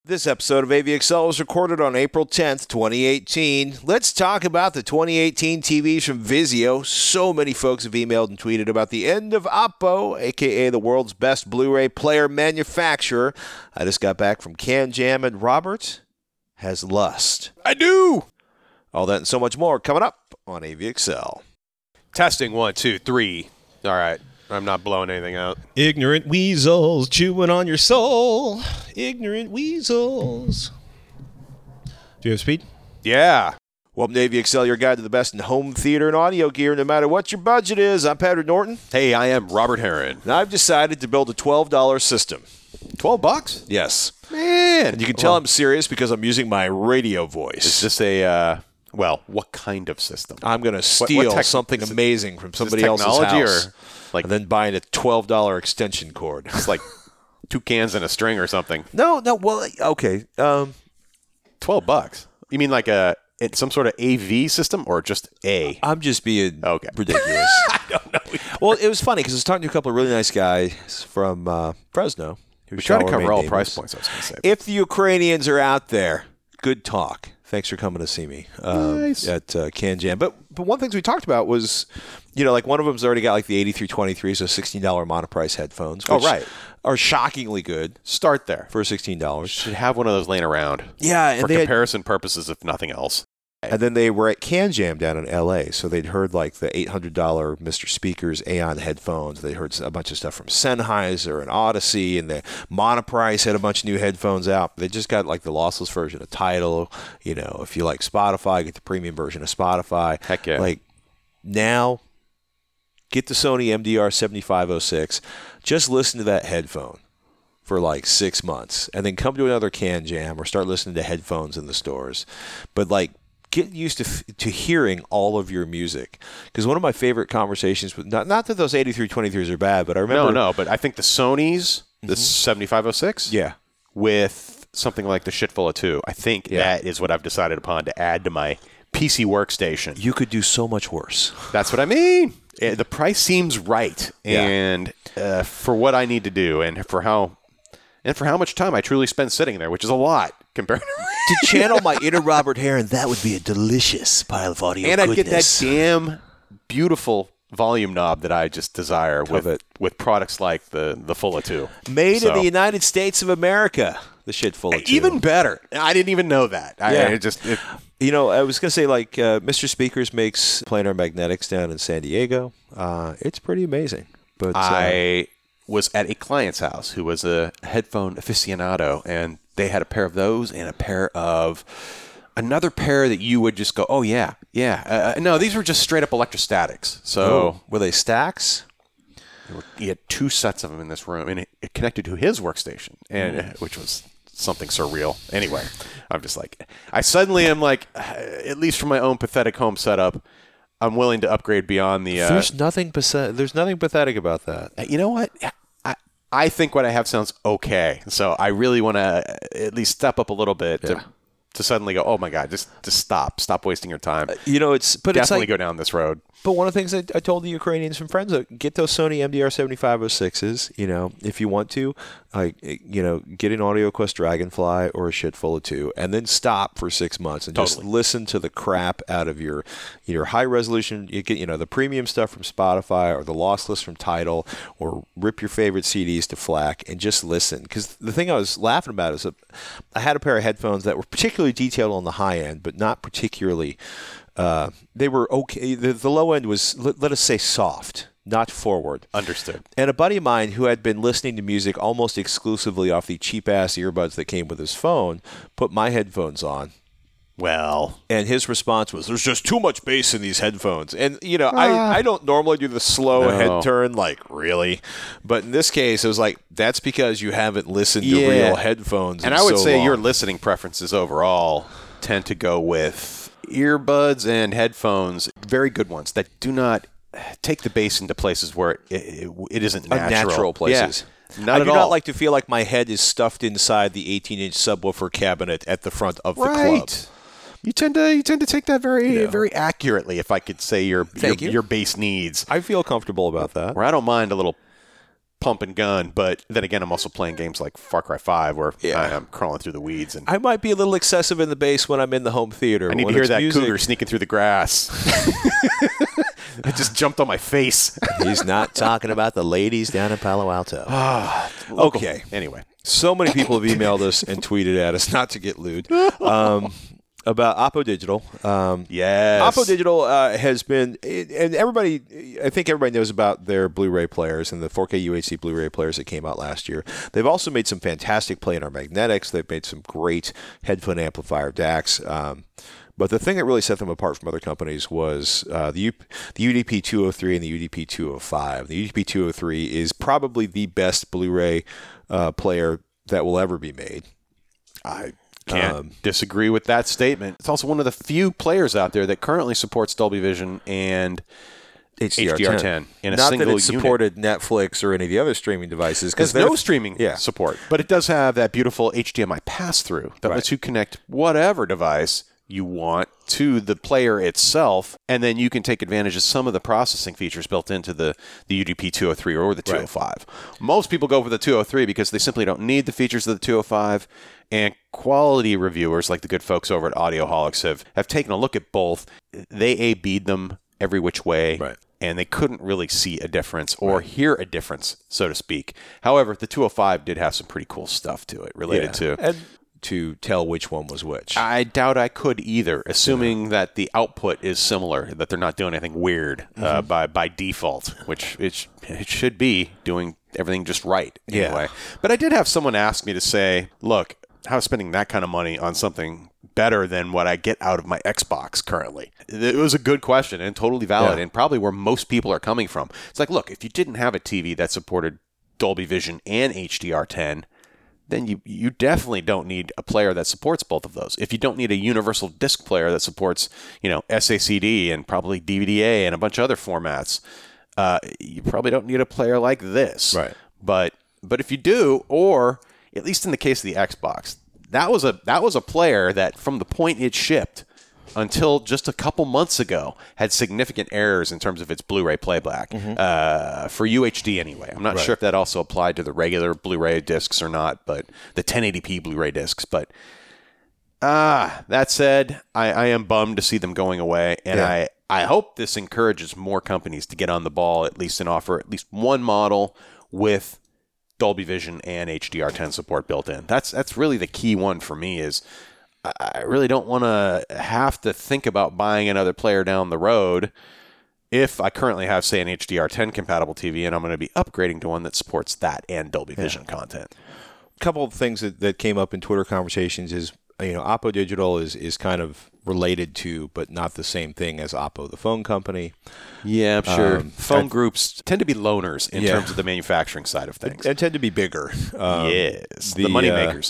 This episode of AVXL was recorded on April 10th, 2018. Let's talk about the 2018 TVs from Vizio. So many folks have emailed and tweeted about the end of Oppo, a.k.a. the world's best Blu-ray player manufacturer. I just got back from CanJam, and Robert has lust. I do! All that and so much more coming up on AVXL. Testing 1, 2, 3. All right. I'm not blowing anything out. Ignorant weasels chewing on your soul. Ignorant weasels. Do you have speed? Yeah. Welcome to AVXL, your guide to the best in home theater and audio gear, no matter what your budget is. I'm Patrick Norton. Hey, I am Robert Heron. And I've decided to build a $12 system. $12? Yes. Man. And you can tell I'm serious because I'm using my radio voice. Is this a, what kind of system? I'm going to steal something amazing from somebody else's house. And then buying a $12 extension cord. It's like 2 cans and a string or something. No, well, okay. $12. You mean like some sort of AV system or just A? I'm just being ridiculous. I don't know. Well, it was funny because I was talking to a couple of really nice guys from Fresno. We try to cover all price points, I was going to say. If the Ukrainians are out there, good talk. Thanks for coming to see me nice. at CanJam. But one of the things we talked about was, like one of them's already got like the 8323, so $16 monoprice headphones. Which are shockingly good. Start there. For $16. Should have one of those laying around. Yeah. And for comparison purposes, if nothing else. And then they were at CanJam down in L.A., so they'd heard like the $800 Mr. Speakers Aeon headphones. They heard a bunch of stuff from Sennheiser and Odyssey, and the Monoprice had a bunch of new headphones out. They just got like the lossless version of Tidal. If you like Spotify, get the premium version of Spotify. Heck yeah. Like now, get the Sony MDR 7506. Just listen to that headphone for like 6 months, and then come to another CanJam or start listening to headphones in the stores. But like, get used to hearing all of your music. Because one of my favorite conversations with not that those 8323s are bad, but I remember but I think the Sony's the 7506 with something like the Shitful of 2. I think that is what I've decided upon to add to my PC workstation. You could do so much worse. That's what I mean. The price seems right, and for what I need to do, and for how much time I truly spend sitting there, which is a lot compared to channel my inner Robert Heron. That would be a delicious pile of audio and goodness. I'd get that damn beautiful volume knob that I just desire with products like the Full of 2. Made in the United States of America. The shit Full of 2. Even better. I didn't even know that. I was going to say, like, Mr. Speakers makes planar magnetics down in San Diego. It's pretty amazing. But I was at a client's house who was a headphone aficionado, and they had a pair of those and another pair that you would just go, oh, yeah. No, these were just straight up electrostatics. So were they stacks? He had 2 sets of them in this room, and it connected to his workstation, and which was something surreal. Anyway, I'm just like, I suddenly am like, at least for my own pathetic home setup, I'm willing to upgrade beyond the. There's nothing pathetic about that. You know what? I think what I have sounds okay, so I really want to at least step up a little bit to suddenly go, oh my God, just stop wasting your time. It's definitely go down this road. But one of the things I told the Ukrainians from friends, get those Sony MDR 7506s, if you want to, get an AudioQuest Dragonfly or a Shitful of 2, and then stop for 6 months and just listen to the crap out of your high resolution. You get, the premium stuff from Spotify or the lossless from Tidal, or rip your favorite CDs to FLAC and just listen. Because the thing I was laughing about is I had a pair of headphones that were particularly detailed on the high end, but not particularly. They were okay. The low end was, let us say, soft, not forward. Understood. And a buddy of mine who had been listening to music almost exclusively off the cheap-ass earbuds that came with his phone put my headphones on. Well. And his response was, there's just too much bass in these headphones. And, I don't normally do the slow head turn, like, really? But in this case, it was like, that's because you haven't listened to real headphones and I would say your listening preferences overall tend to go with earbuds and headphones, very good ones that do not take the bass into places where it isn't natural. Unnatural places. Yeah, I do not like to feel like my head is stuffed inside the 18-inch subwoofer cabinet at the front of the club. You tend to take that very accurately, if I could say your bass needs. I feel comfortable about that. Where I don't mind a little pump and gun, but then again, I'm also playing games like Far Cry 5 where Yeah. I'm crawling through the weeds. And I might be a little excessive in the bass when I'm in the home theater. I need to When hear it's that music, cougar sneaking through the grass. It just jumped on my face. He's not talking about the ladies down in Palo Alto. Okay. Anyway. So many people have emailed us and tweeted at us, not to get lewd, about Oppo Digital. Yes. Oppo Digital has been, and I think everybody knows about their Blu-ray players and the 4K UHD Blu-ray players that came out last year. They've also made some fantastic planar magnetics. They've made some great headphone amplifier DACs. But the thing that really set them apart from other companies was the UDP 203 and the UDP 205. The UDP 203 is probably the best Blu-ray player that will ever be made. I can't disagree with that statement. It's also one of the few players out there that currently supports Dolby Vision and HDR10 in a Not single that it unit. supported Netflix or any of the other streaming devices. There's no streaming Yeah. support, but it does have that beautiful HDMI pass-through that lets you connect whatever device you want to the player itself, and then you can take advantage of some of the processing features built into the UDP 203 or the 205. Most people go for the 203 because they simply don't need the features of the 205, and quality reviewers like the good folks over at Audioholics have taken a look at both. They A-B'd them every which way. Right. And they couldn't really see a difference or hear a difference, so to speak. However, the 205 did have some pretty cool stuff to it related to... And to tell which one was which. I doubt I could either, assuming that the output is similar, that they're not doing anything weird by default, which it should be doing everything just right anyway. But I did have someone ask me to say, look, how is spending that kind of money on something better than what I get out of my Xbox currently? It was a good question and totally valid, and probably where most people are coming from. It's like, look, if you didn't have a TV that supported Dolby Vision and HDR10, then you definitely don't need a player that supports both of those. If you don't need a universal disc player that supports, SACD and probably DVD-A and a bunch of other formats, you probably don't need a player like this. Right. But if you do, or at least in the case of the Xbox, that was a player that from the point it shipped until just a couple months ago had significant errors in terms of its Blu-ray playback for UHD anyway. I'm not sure if that also applied to the regular Blu-ray discs or not, but the 1080p Blu-ray discs. But that said, I am bummed to see them going away, and I hope this encourages more companies to get on the ball at least and offer at least one model with Dolby Vision and HDR10 support built in. That's really the key one for me is I really don't want to have to think about buying another player down the road if I currently have, say, an HDR10 compatible TV and I'm going to be upgrading to one that supports that and Dolby Vision content. A couple of things that came up in Twitter conversations is, Oppo Digital is kind of related to, but not the same thing as Oppo, the phone company. Yeah, I'm sure. Phone groups tend to be loners in terms of the manufacturing side of things. And tend to be bigger. Yes, the money makers.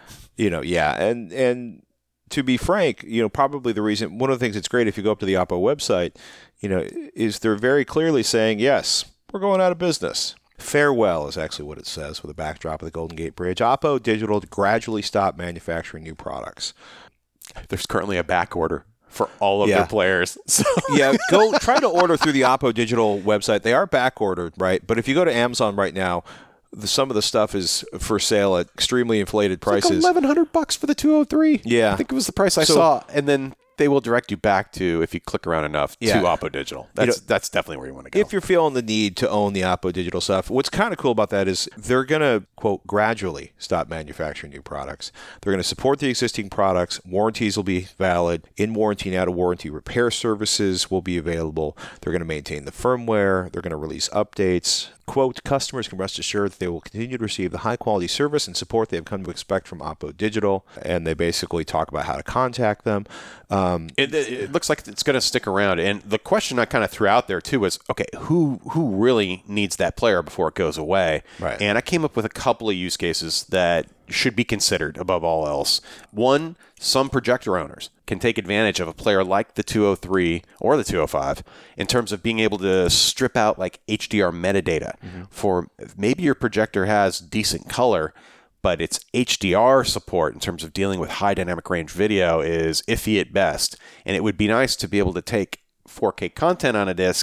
And to be frank, probably the reason, one of the things that's great if you go up to the Oppo website, is they're very clearly saying, yes, we're going out of business. Farewell is actually what it says with a backdrop of the Golden Gate Bridge. Oppo Digital gradually stopped manufacturing new products. There's currently a back order for all of their players. So. Go try to order through the Oppo Digital website. They are back ordered, right? But if you go to Amazon right now, some of the stuff is for sale at extremely inflated prices. Like $1,100 for the 203. Yeah. I think it was the price I saw. And then they will direct you back to, if you click around enough, to Oppo Digital. That's definitely where you want to go. If you're feeling the need to own the Oppo Digital stuff, what's kind of cool about that is they're going to, quote, gradually stop manufacturing new products. They're going to support the existing products. Warranties will be valid. In warranty and out of warranty repair services will be available. They're going to maintain the firmware. They're going to release updates. Quote, customers can rest assured that they will continue to receive the high-quality service and support they have come to expect from Oppo Digital. And they basically talk about how to contact them. It looks like it's going to stick around. And the question I kind of threw out there, too, was, okay, who really needs that player before it goes away? Right. And I came up with a couple of use cases that should be considered above all else. One, some projector owners can take advantage of a player like the 203 or the 205 in terms of being able to strip out like HDR metadata for maybe your projector has decent color, but its HDR support in terms of dealing with high dynamic range video is iffy at best. And it would be nice to be able to take 4K content on a disc,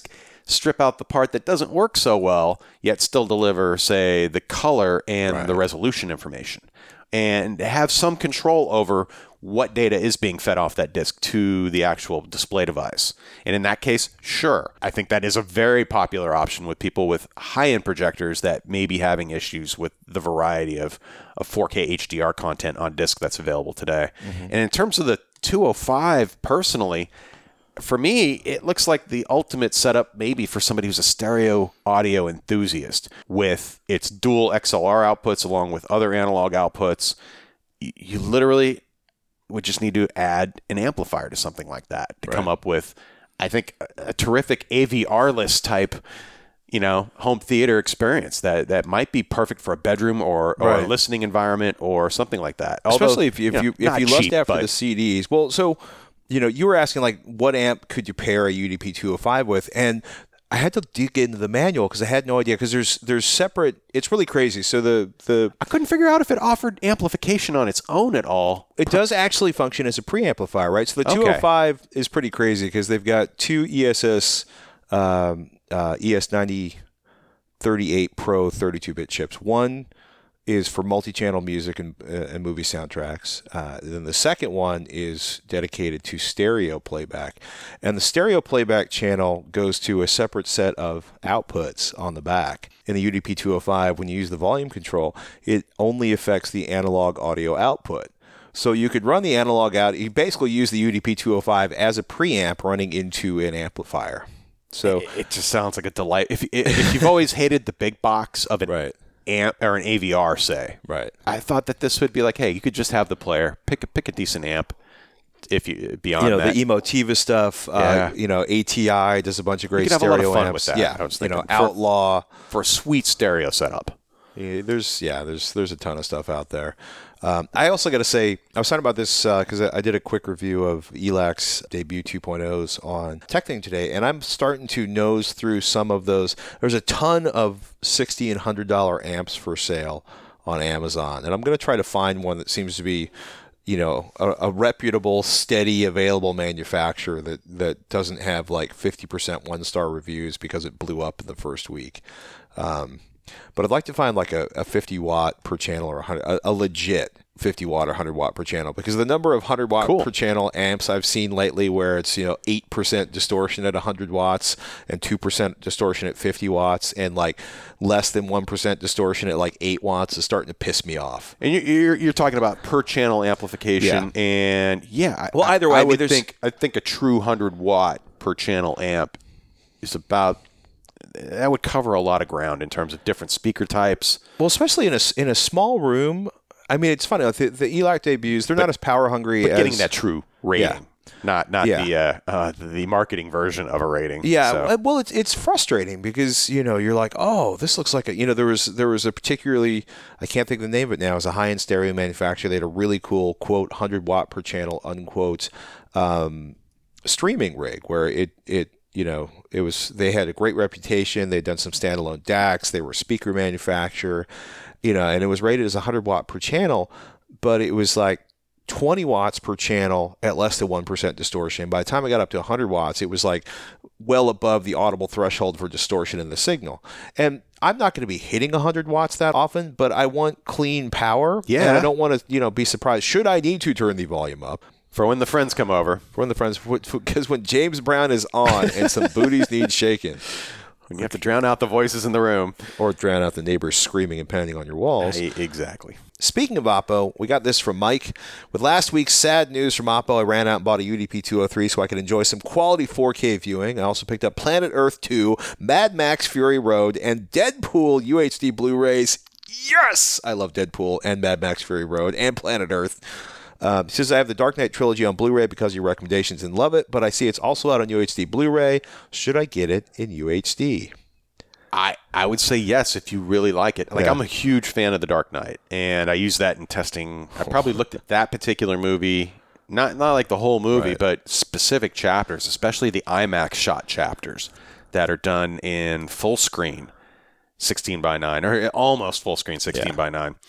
strip out the part that doesn't work so well, yet still deliver, say, the color and the resolution information, and have some control over what data is being fed off that disk to the actual display device. And in that case, sure, I think that is a very popular option with people with high-end projectors that may be having issues with the variety of 4K HDR content on disk that's available today. And in terms of the 205, personally, for me, it looks like the ultimate setup maybe for somebody who's a stereo audio enthusiast with its dual XLR outputs along with other analog outputs. You literally would just need to add an amplifier to something like that to come up with, I think, a terrific AVR-less type, home theater experience that might be perfect for a bedroom or a listening environment or something like that. Especially if you lust after but the CDs. Well, so you were asking like what amp could you pair a UDP 205 with, and I had to dig into the manual because I had no idea, because there's separate. It's really crazy. So the I couldn't figure out if it offered amplification on its own at all. It does actually function as a preamplifier, right? So the 205 is pretty crazy because they've got two ESS ES9038 Pro 32-bit chips. One is for multi-channel music and movie soundtracks. Then the second one is dedicated to stereo playback. And the stereo playback channel goes to a separate set of outputs on the back. In the UDP 205, when you use the volume control, it only affects the analog audio output. So you could run the analog out. You basically use the UDP 205 as a preamp running into an amplifier. So it just sounds like a delight. If you've always hated the big box of an amp or an AVR, say, I thought that this would be like, hey, you could just have the player pick a decent amp. If you beyond that, the Emotiva stuff, ATI does a bunch of great stereo have a lot of fun amps. with that. Yeah, I was thinking Outlaw for a sweet stereo setup. There's a ton of stuff out there. I also got to say, I was talking about this because I did a quick review of ELAC's debut 2.0s on TechThing today, and I'm starting to nose through some of those. There's a ton of $60 and $100 amps for sale on Amazon, and I'm going to try to find one that seems to be, a reputable, steady, available manufacturer that doesn't have like 50% one-star reviews because it blew up in the first week. But I'd like to find like a 50 watt per channel or a legit 50 watt or 100 watt per channel, because the number of 100 watt per channel amps I've seen lately where it's 8% distortion at 100 watts and 2% distortion at 50 watts and like less than 1% distortion at like 8 watts is starting to piss me off. And you're talking about per channel amplification, and either way, I think a true 100 watt per channel amp is about. That would cover a lot of ground in terms of different speaker types. Well, especially in a small room. I mean, it's funny. Like the ELAC debuts, they're not as power hungry as getting that true rating, not the marketing version of a rating. Yeah. So. Well, it's frustrating because you're like, oh, this looks like there was a particularly, I can't think of the name of it now. It was a high end stereo manufacturer. They had a really cool quote 100 watt per channel unquote streaming rig where it was, they had a great reputation. They'd done some standalone DACs. They were a speaker manufacturer, and it was rated as 100 watt per channel, but it was like 20 watts per channel at less than 1% distortion. By the time I got up to 100 watts, it was like well above the audible threshold for distortion in the signal. And I'm not going to be hitting 100 watts that often, but I want clean power. Yeah. And I don't want to, be surprised. Should I need to turn the volume up? For when the friends come over. Because when James Brown is on and some booties need shaking. When you have to drown out the voices in the room. Or drown out the neighbors screaming and pounding on your walls. Exactly. Speaking of Oppo, we got this from Mike. With last week's sad news from Oppo, I ran out and bought a UDP 203 so I could enjoy some quality 4K viewing. I also picked up Planet Earth 2, Mad Max Fury Road, and Deadpool UHD Blu-rays. Yes! I love Deadpool and Mad Max Fury Road and Planet Earth. He says, I have the Dark Knight trilogy on Blu-ray because of your recommendations and love it, but I see it's also out on UHD Blu-ray. Should I get it in UHD? I would say yes if you really like it. I'm a huge fan of the Dark Knight, and I use that in testing. I probably looked at that particular movie, not like the whole movie, but specific chapters, especially the IMAX shot chapters that are done in full screen 16:9, or almost full screen 16:9.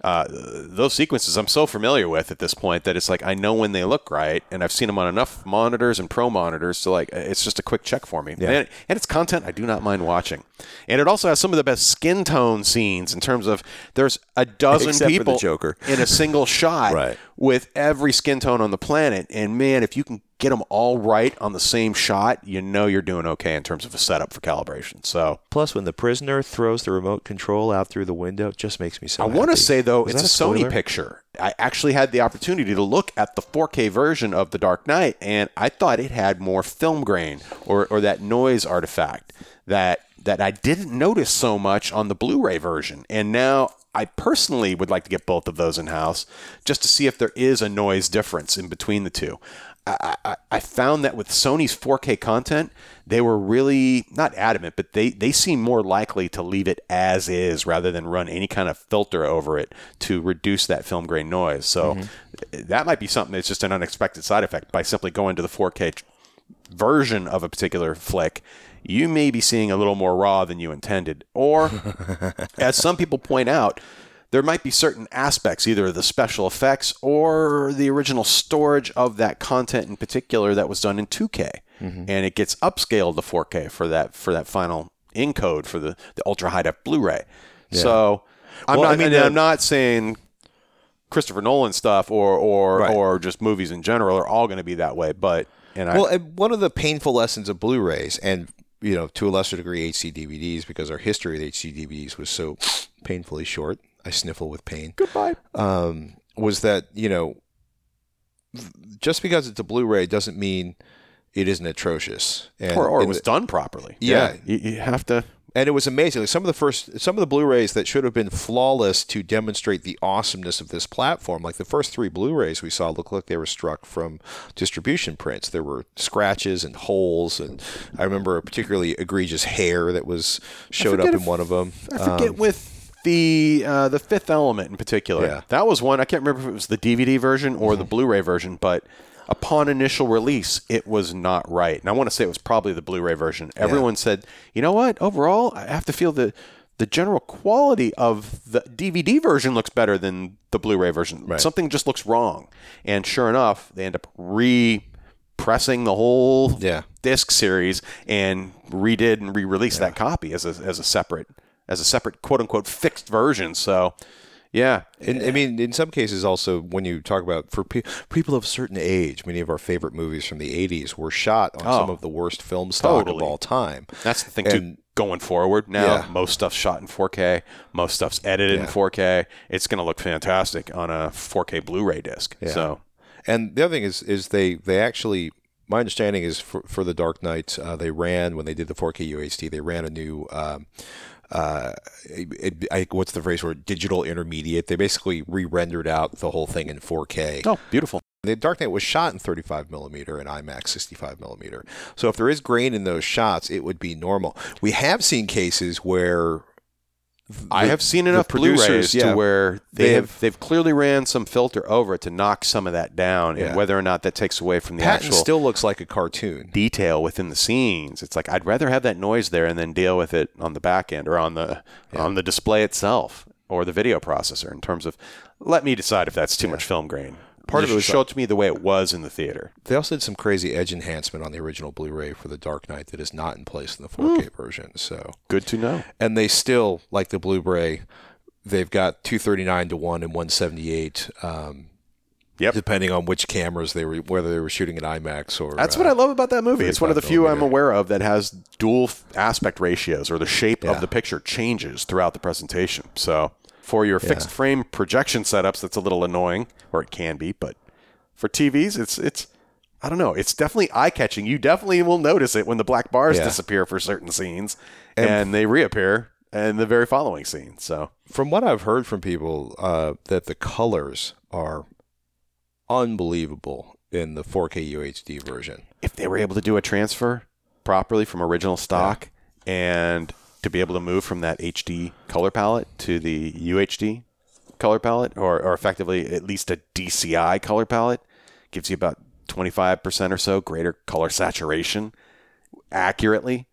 those sequences I'm so familiar with at this point that it's like I know when they look right, and I've seen them on enough monitors and pro monitors, so like it's just a quick check for me. Yeah. And it's content I do not mind watching. And it also has some of the best skin tone scenes in terms of there's a dozen Except for the people Joker. in a single shot Right. with every skin tone on the planet. And man, if you can get them all right on the same shot, you know you're doing okay in terms of a setup for calibration. So Plus, when the prisoner throws the remote control out through the window, it just makes me so I want to happy. say, though, Was it's that a Sony spoiler? picture. I actually had the opportunity to look at the 4K version of The Dark Knight, and I thought it had more film grain or that noise artifact that I didn't notice so much on the Blu-ray version. And now I personally would like to get both of those in-house just to see if there is a noise difference in between the two. I found that with Sony's 4K content, they were really not adamant, but they seem more likely to leave it as is rather than run any kind of filter over it to reduce that film grain noise. So that might be something that's just an unexpected side effect. By simply going to the 4K version of a particular flick, you may be seeing a little more raw than you intended. Or, as some people point out, there might be certain aspects, either the special effects or the original storage of that content in particular that was done in 2K. And it gets upscaled to 4K for that final encode for the ultra high def Blu-ray. Yeah. So I'm Well, not I mean, I'm not saying Christopher Nolan stuff or just movies in general are all going to be that way, but One of the painful lessons of Blu-rays, and to a lesser degree HD DVDs, because our history with HD DVDs was so painfully short. I sniffle with pain. Goodbye. Was that just because it's a Blu-ray doesn't mean it isn't atrocious, or it was done properly. Yeah. You have to. And it was amazing. Like some of the Blu-rays that should have been flawless to demonstrate the awesomeness of this platform, like the first 3 Blu-rays we saw, looked like they were struck from distribution prints. There were scratches and holes, and I remember a particularly egregious hair that showed up in one of them. I forget with the Fifth Element in particular. Yeah. That was one. I can't remember if it was the DVD version or the Blu-ray version, but upon initial release, it was not right. And I want to say it was probably the Blu-ray version. Everyone said, you know what? Overall, I have to feel the general quality of the DVD version looks better than the Blu-ray version. Right. Something just looks wrong. And sure enough, they end up pressing the whole disc series and redid and re-released that copy as a separate quote unquote fixed version. So yeah. And I mean, in some cases also, when you talk about for people of a certain age, many of our favorite movies from the 80s were shot on some of the worst film stock of all time. That's the thing too. Going forward now, most stuff's shot in 4K, most stuff's edited in 4K. It's going to look fantastic on a 4K Blu-ray disc. Yeah. So, and the other thing is they actually, my understanding is for the Dark Knight, they ran, when they did the 4K UHD, they ran a new what's the phrase for it? Digital intermediate. They basically re-rendered out the whole thing in 4K. Oh, beautiful. The Dark Knight was shot in 35 millimeter and IMAX 65 millimeter. So if there is grain in those shots, it would be normal. We have seen cases where I have seen enough Blu-rays to where they've clearly ran some filter over it to knock some of that down, and whether or not that takes away from the Patton actual still looks like a cartoon detail within the scenes. It's like I'd rather have that noise there and then deal with it on the back end or on the display itself or the video processor. In terms of, let me decide if that's too much film grain. Part of it was show it to me the way it was in the theater. They also did some crazy edge enhancement on the original Blu-ray for the Dark Knight that is not in place in the 4K version. So good to know. And they still, like the Blu-ray, they've got 239 to 1 and 178. Depending on which cameras whether they were shooting at IMAX or. That's what I love about that movie. It's one of the few I'm aware of that has dual aspect ratios, or the shape of the picture changes throughout the presentation. So for your fixed frame projection setups, that's a little annoying, or it can be. But for TVs, it's I don't know. It's definitely eye-catching. You definitely will notice it when the black bars disappear for certain scenes, and they reappear in the very following scene. So from what I've heard from people, that the colors are unbelievable in the 4K UHD version. If they were able to do a transfer properly from original stock and to be able to move from that HD color palette to the UHD color palette, or effectively at least a DCI color palette, gives you about 25% or so greater color saturation accurately,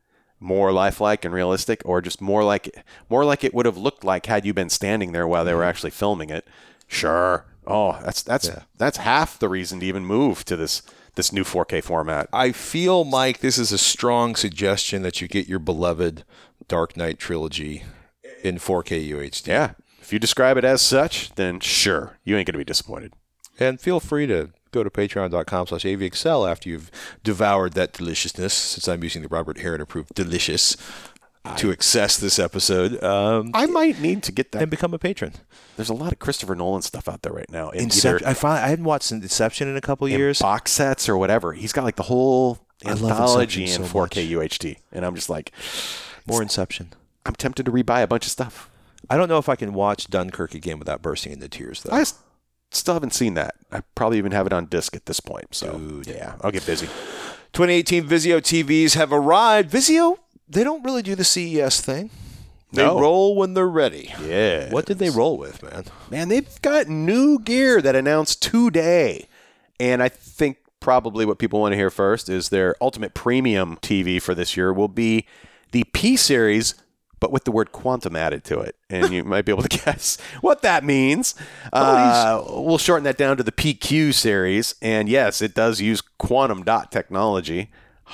more lifelike and realistic, or just more like it would have looked like had you been standing there while they were actually filming it. Sure. Oh, that's half the reason to even move to this new 4K format. I feel, Mike, this is a strong suggestion that you get your beloved Dark Knight trilogy in 4K UHD. Yeah. If you describe it as such, then sure, you ain't going to be disappointed. And feel free to go to patreon.com/avxl after you've devoured that deliciousness, since I'm using the Robert Heron approved delicious to access this episode. I might need to get that. And become a patron. There's a lot of Christopher Nolan stuff out there right now. Inception. I hadn't watched Inception in a couple years. Box sets or whatever. He's got like the whole anthology in 4K UHD. And I'm just like... More Inception. I'm tempted to rebuy a bunch of stuff. I don't know if I can watch Dunkirk again without bursting into tears, though. I still haven't seen that. I probably even have it on disc at this point. So, Dude. Yeah, I'll get busy. 2018 Vizio TVs have arrived. Vizio, they don't really do the CES thing. They roll when they're ready. Yeah. What did they roll with, man? Man, they've got new gear that announced today. And I think probably what people want to hear first is their ultimate premium TV for this year will be the P-Series, but with the word quantum added to it. And you might be able to guess what that means. We'll shorten that down to the PQ series. And yes, it does use quantum dot technology.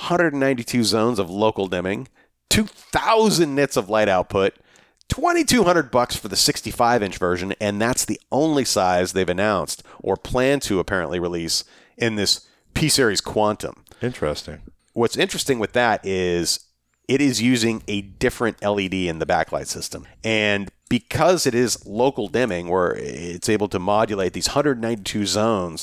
192 zones of local dimming. 2,000 nits of light output. $2,200 for the 65-inch version. And that's the only size they've announced or plan to apparently release in this P-Series Quantum. Interesting. What's interesting with that is it is using a different LED in the backlight system. And because it is local dimming, where it's able to modulate these 192 zones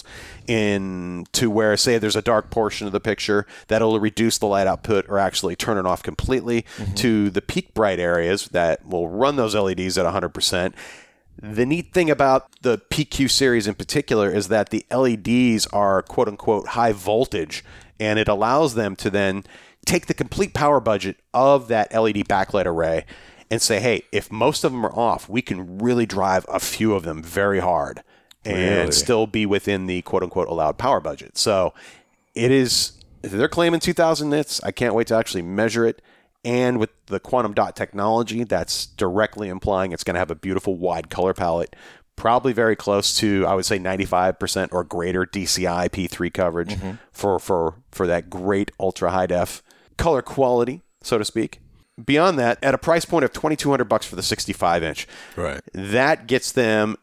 into where, say, there's a dark portion of the picture, that'll reduce the light output or actually turn it off completely to the peak bright areas that will run those LEDs at 100%. The neat thing about the PQ series in particular is that the LEDs are quote-unquote high voltage, and it allows them to then take the complete power budget of that LED backlight array and say, hey, if most of them are off, we can really drive a few of them very hard and still be within the quote-unquote allowed power budget. So it is, they're claiming 2,000 nits. I can't wait to actually measure it. And with the quantum dot technology, that's directly implying it's going to have a beautiful wide color palette, probably very close to, I would say, 95% or greater DCI P3 coverage for that great ultra high def color quality, so to speak. Beyond that, at a price point of $2,200 for the 65-inch, right, that gets them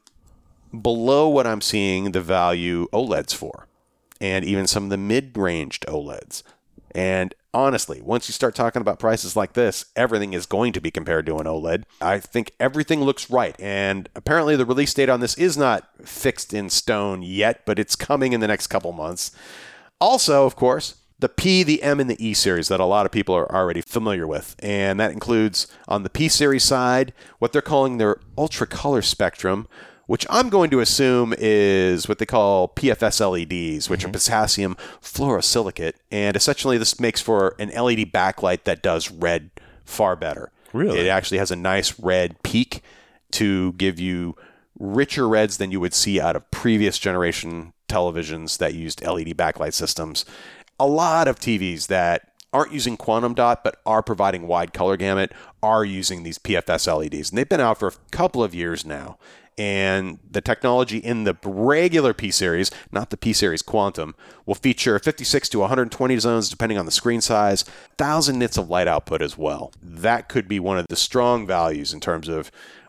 below what I'm seeing the value OLEDs for, and even some of the mid-ranged OLEDs. And honestly, once you start talking about prices like this, everything is going to be compared to an OLED. I think everything looks right, and apparently the release date on this is not fixed in stone yet, but it's coming in the next couple months. Also, of course, the P, the M, and the E series that a lot of people are already familiar with. And that includes, on the P series side, what they're calling their ultra color spectrum, which I'm going to assume is what they call PFS LEDs, which are potassium fluorosilicate. And essentially this makes for an LED backlight that does red far better. Really? It actually has a nice red peak to give you richer reds than you would see out of previous generation televisions that used LED backlight systems. A lot of TVs that aren't using quantum dot but are providing wide color gamut are using these PFS LEDs. And they've been out for a couple of years now. And the technology in the regular P-Series, not the P-Series Quantum, will feature 56 to 120 zones depending on the screen size, 1,000 nits of light output as well. That could be one of the strong values in terms of,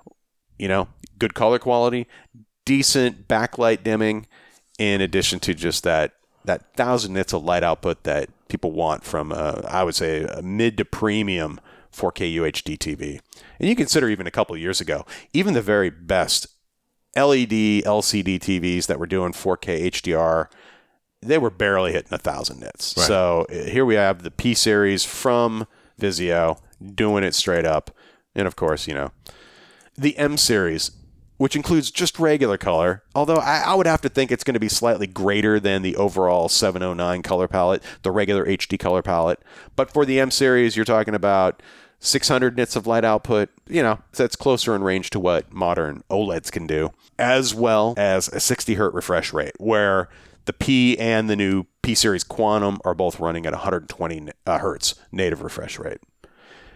good color quality, decent backlight dimming, in addition to just that 1,000 nits of light output that people want from, I would say, a mid to premium 4K UHD TV. And you consider even a couple of years ago, even the very best LED, LCD TVs that were doing 4K HDR, they were barely hitting 1,000 nits. Right. So here we have the P series from Vizio doing it straight up. And of course, the M series, which includes just regular color, although I would have to think it's going to be slightly greater than the overall 709 color palette, the regular HD color palette. But for the M series, you're talking about 600 nits of light output, that's closer in range to what modern OLEDs can do, as well as a 60 hertz refresh rate, where the P and the new P-Series Quantum are both running at 120 hertz native refresh rate.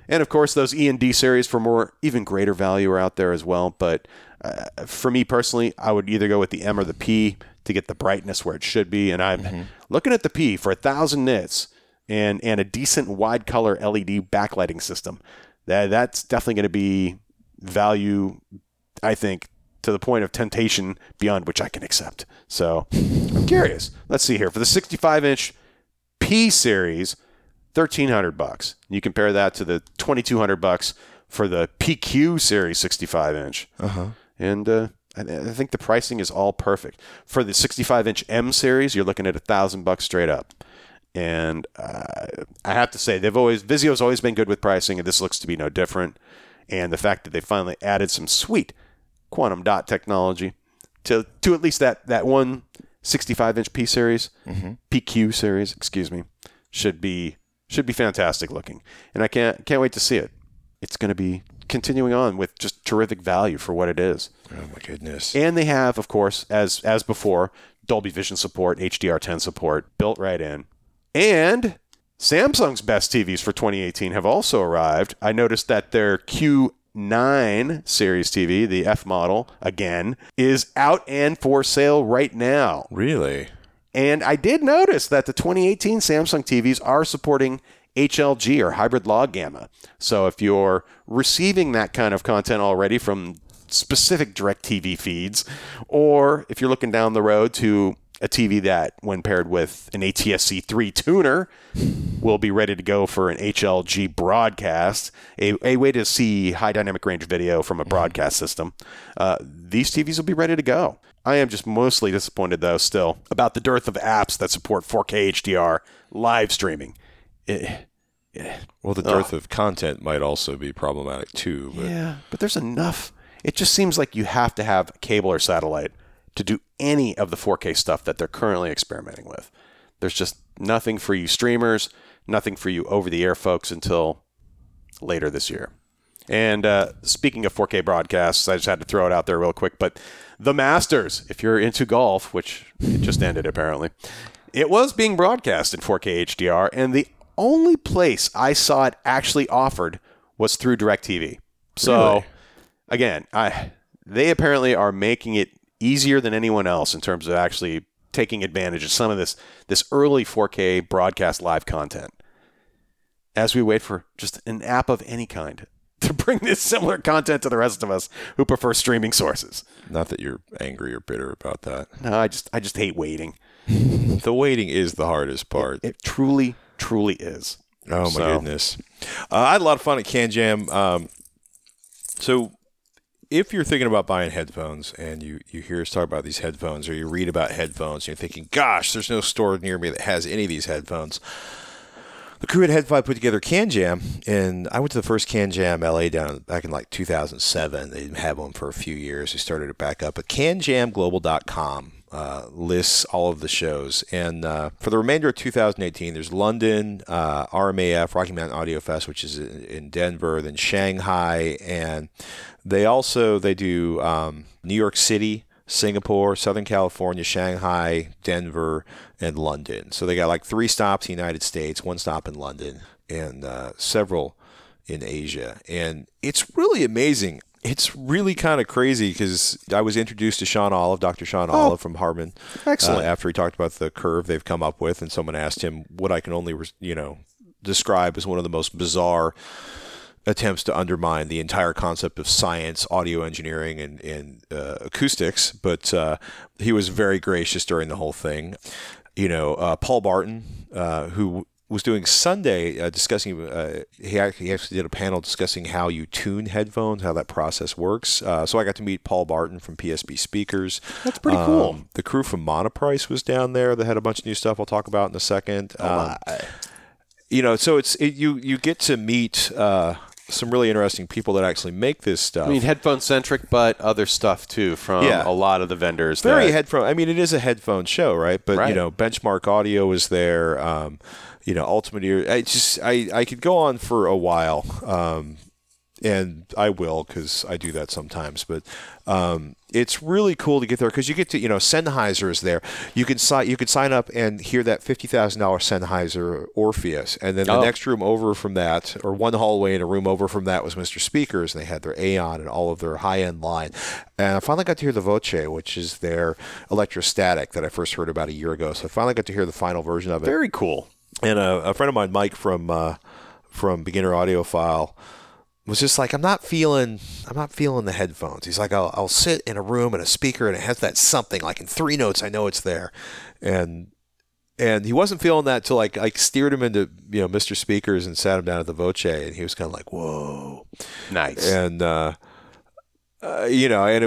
And of course, those E&D series for more, even greater value are out there as well. But for me personally, I would either go with the M or the P to get the brightness where it should be. And I'm looking at the P for 1,000 nits and a decent wide color LED backlighting system. That's definitely going to be value, I think, to the point of temptation beyond which I can accept. So I'm curious. Let's see here. For the 65-inch P series, $1,300. You compare that to the $2,200 for the PQ series 65-inch. And I think the pricing is all perfect. For the 65-inch M series, you're looking at $1,000 straight up. And I have to say, Vizio's always been good with pricing, and this looks to be no different. And the fact that they finally added some sweet quantum dot technology to at least that one 65-inch P series, PQ series, excuse me, should be fantastic looking. And I can't wait to see it. It's going to be continuing on with just terrific value for what it is. Oh my goodness. And they have, of course, as before, Dolby Vision support, HDR10 support built right in. And Samsung's best TVs for 2018 have also arrived. I noticed that their Q9 series TV, the F model, again, is out and for sale right now. Really? And I did notice that the 2018 Samsung TVs are supporting HLG or hybrid log gamma. So if you're receiving that kind of content already from specific DirecTV feeds, or if you're looking down the road to a TV that, when paired with an ATSC 3 tuner, will be ready to go for an HLG broadcast, a way to see high dynamic range video from a broadcast system, these TVs will be ready to go. I am just mostly disappointed, though, still, about the dearth of apps that support 4K HDR live streaming. Well, the dearth of content might also be problematic, too. But. Yeah, but there's enough. It just seems like you have to have cable or satellite to do any of the 4K stuff that they're currently experimenting with. There's just nothing for you streamers, nothing for you over-the-air folks until later this year. And speaking of 4K broadcasts, I just had to throw it out there real quick, but the Masters, if you're into golf, which it just ended apparently, it was being broadcast in 4K HDR, and the only place I saw it actually offered was through DirecTV. So, Really? Again, they apparently are making it easier than anyone else in terms of actually taking advantage of some of this early 4K broadcast live content. As we wait for just an app of any kind to bring this similar content to the rest of us who prefer streaming sources. Not that you're angry or bitter about that. No, I just hate waiting. The waiting is the hardest part. It truly is. Oh, my goodness. I had a lot of fun at CanJam. So if you're thinking about buying headphones and you hear us talk about these headphones or you read about headphones and you're thinking, gosh, there's no store near me that has any of these headphones. The crew at HeadFi put together CanJam, and I went to the first CanJam LA back in like 2007. They didn't have one for a few years. They started it back up. But CanJamGlobal.com lists all of the shows. And for the remainder of 2018, there's London, RMAF, Rocky Mountain Audio Fest, which is in Denver, then Shanghai, and they do New York City, Singapore, Southern California, Shanghai, Denver, and London. So they got like 3 stops in the United States, 1 stop in London, and several in Asia. And it's really amazing. It's really kind of crazy because I was introduced to Sean Olive, Dr. Sean Olive from Harman. Excellent. After he talked about the curve they've come up with, and someone asked him what I can only, describe as one of the most bizarre attempts to undermine the entire concept of science, audio engineering, and acoustics. But he was very gracious during the whole thing. Paul Barton, who was doing Sunday discussing, he actually did a panel discussing how you tune headphones, how that process works. So I got to meet Paul Barton from PSB Speakers. That's pretty cool. The crew from Monoprice was down there. They had a bunch of new stuff I'll talk about in a second. So you get to meet some really interesting people that actually make this stuff. I mean, headphone-centric, but other stuff, too, from a lot of the vendors. Very headphone. I mean, it is a headphone show, right? But, right. Benchmark Audio was there. Ultimate Ear. I could go on for a while. and I will because I do that sometimes. But it's really cool to get there because you get to, Sennheiser is there. You can sign up and hear that $50,000 Sennheiser Orpheus, and then the next room over from that, or one hallway and a room over from that, was Mr. Speakers, and they had their Aeon and all of their high-end line. And I finally got to hear the Voce, which is their electrostatic that I first heard about a year ago. So I finally got to hear the final version of it. Very cool. And a friend of mine, Mike from Beginner Audiophile, was just like, I'm not feeling the headphones. He's like, I'll sit in a room and a speaker and it has that something, like in 3 notes, I know it's there. And he wasn't feeling that till I steered him into, Mr. Speakers and sat him down at the Voce, and he was kind of like, whoa. Nice. And, and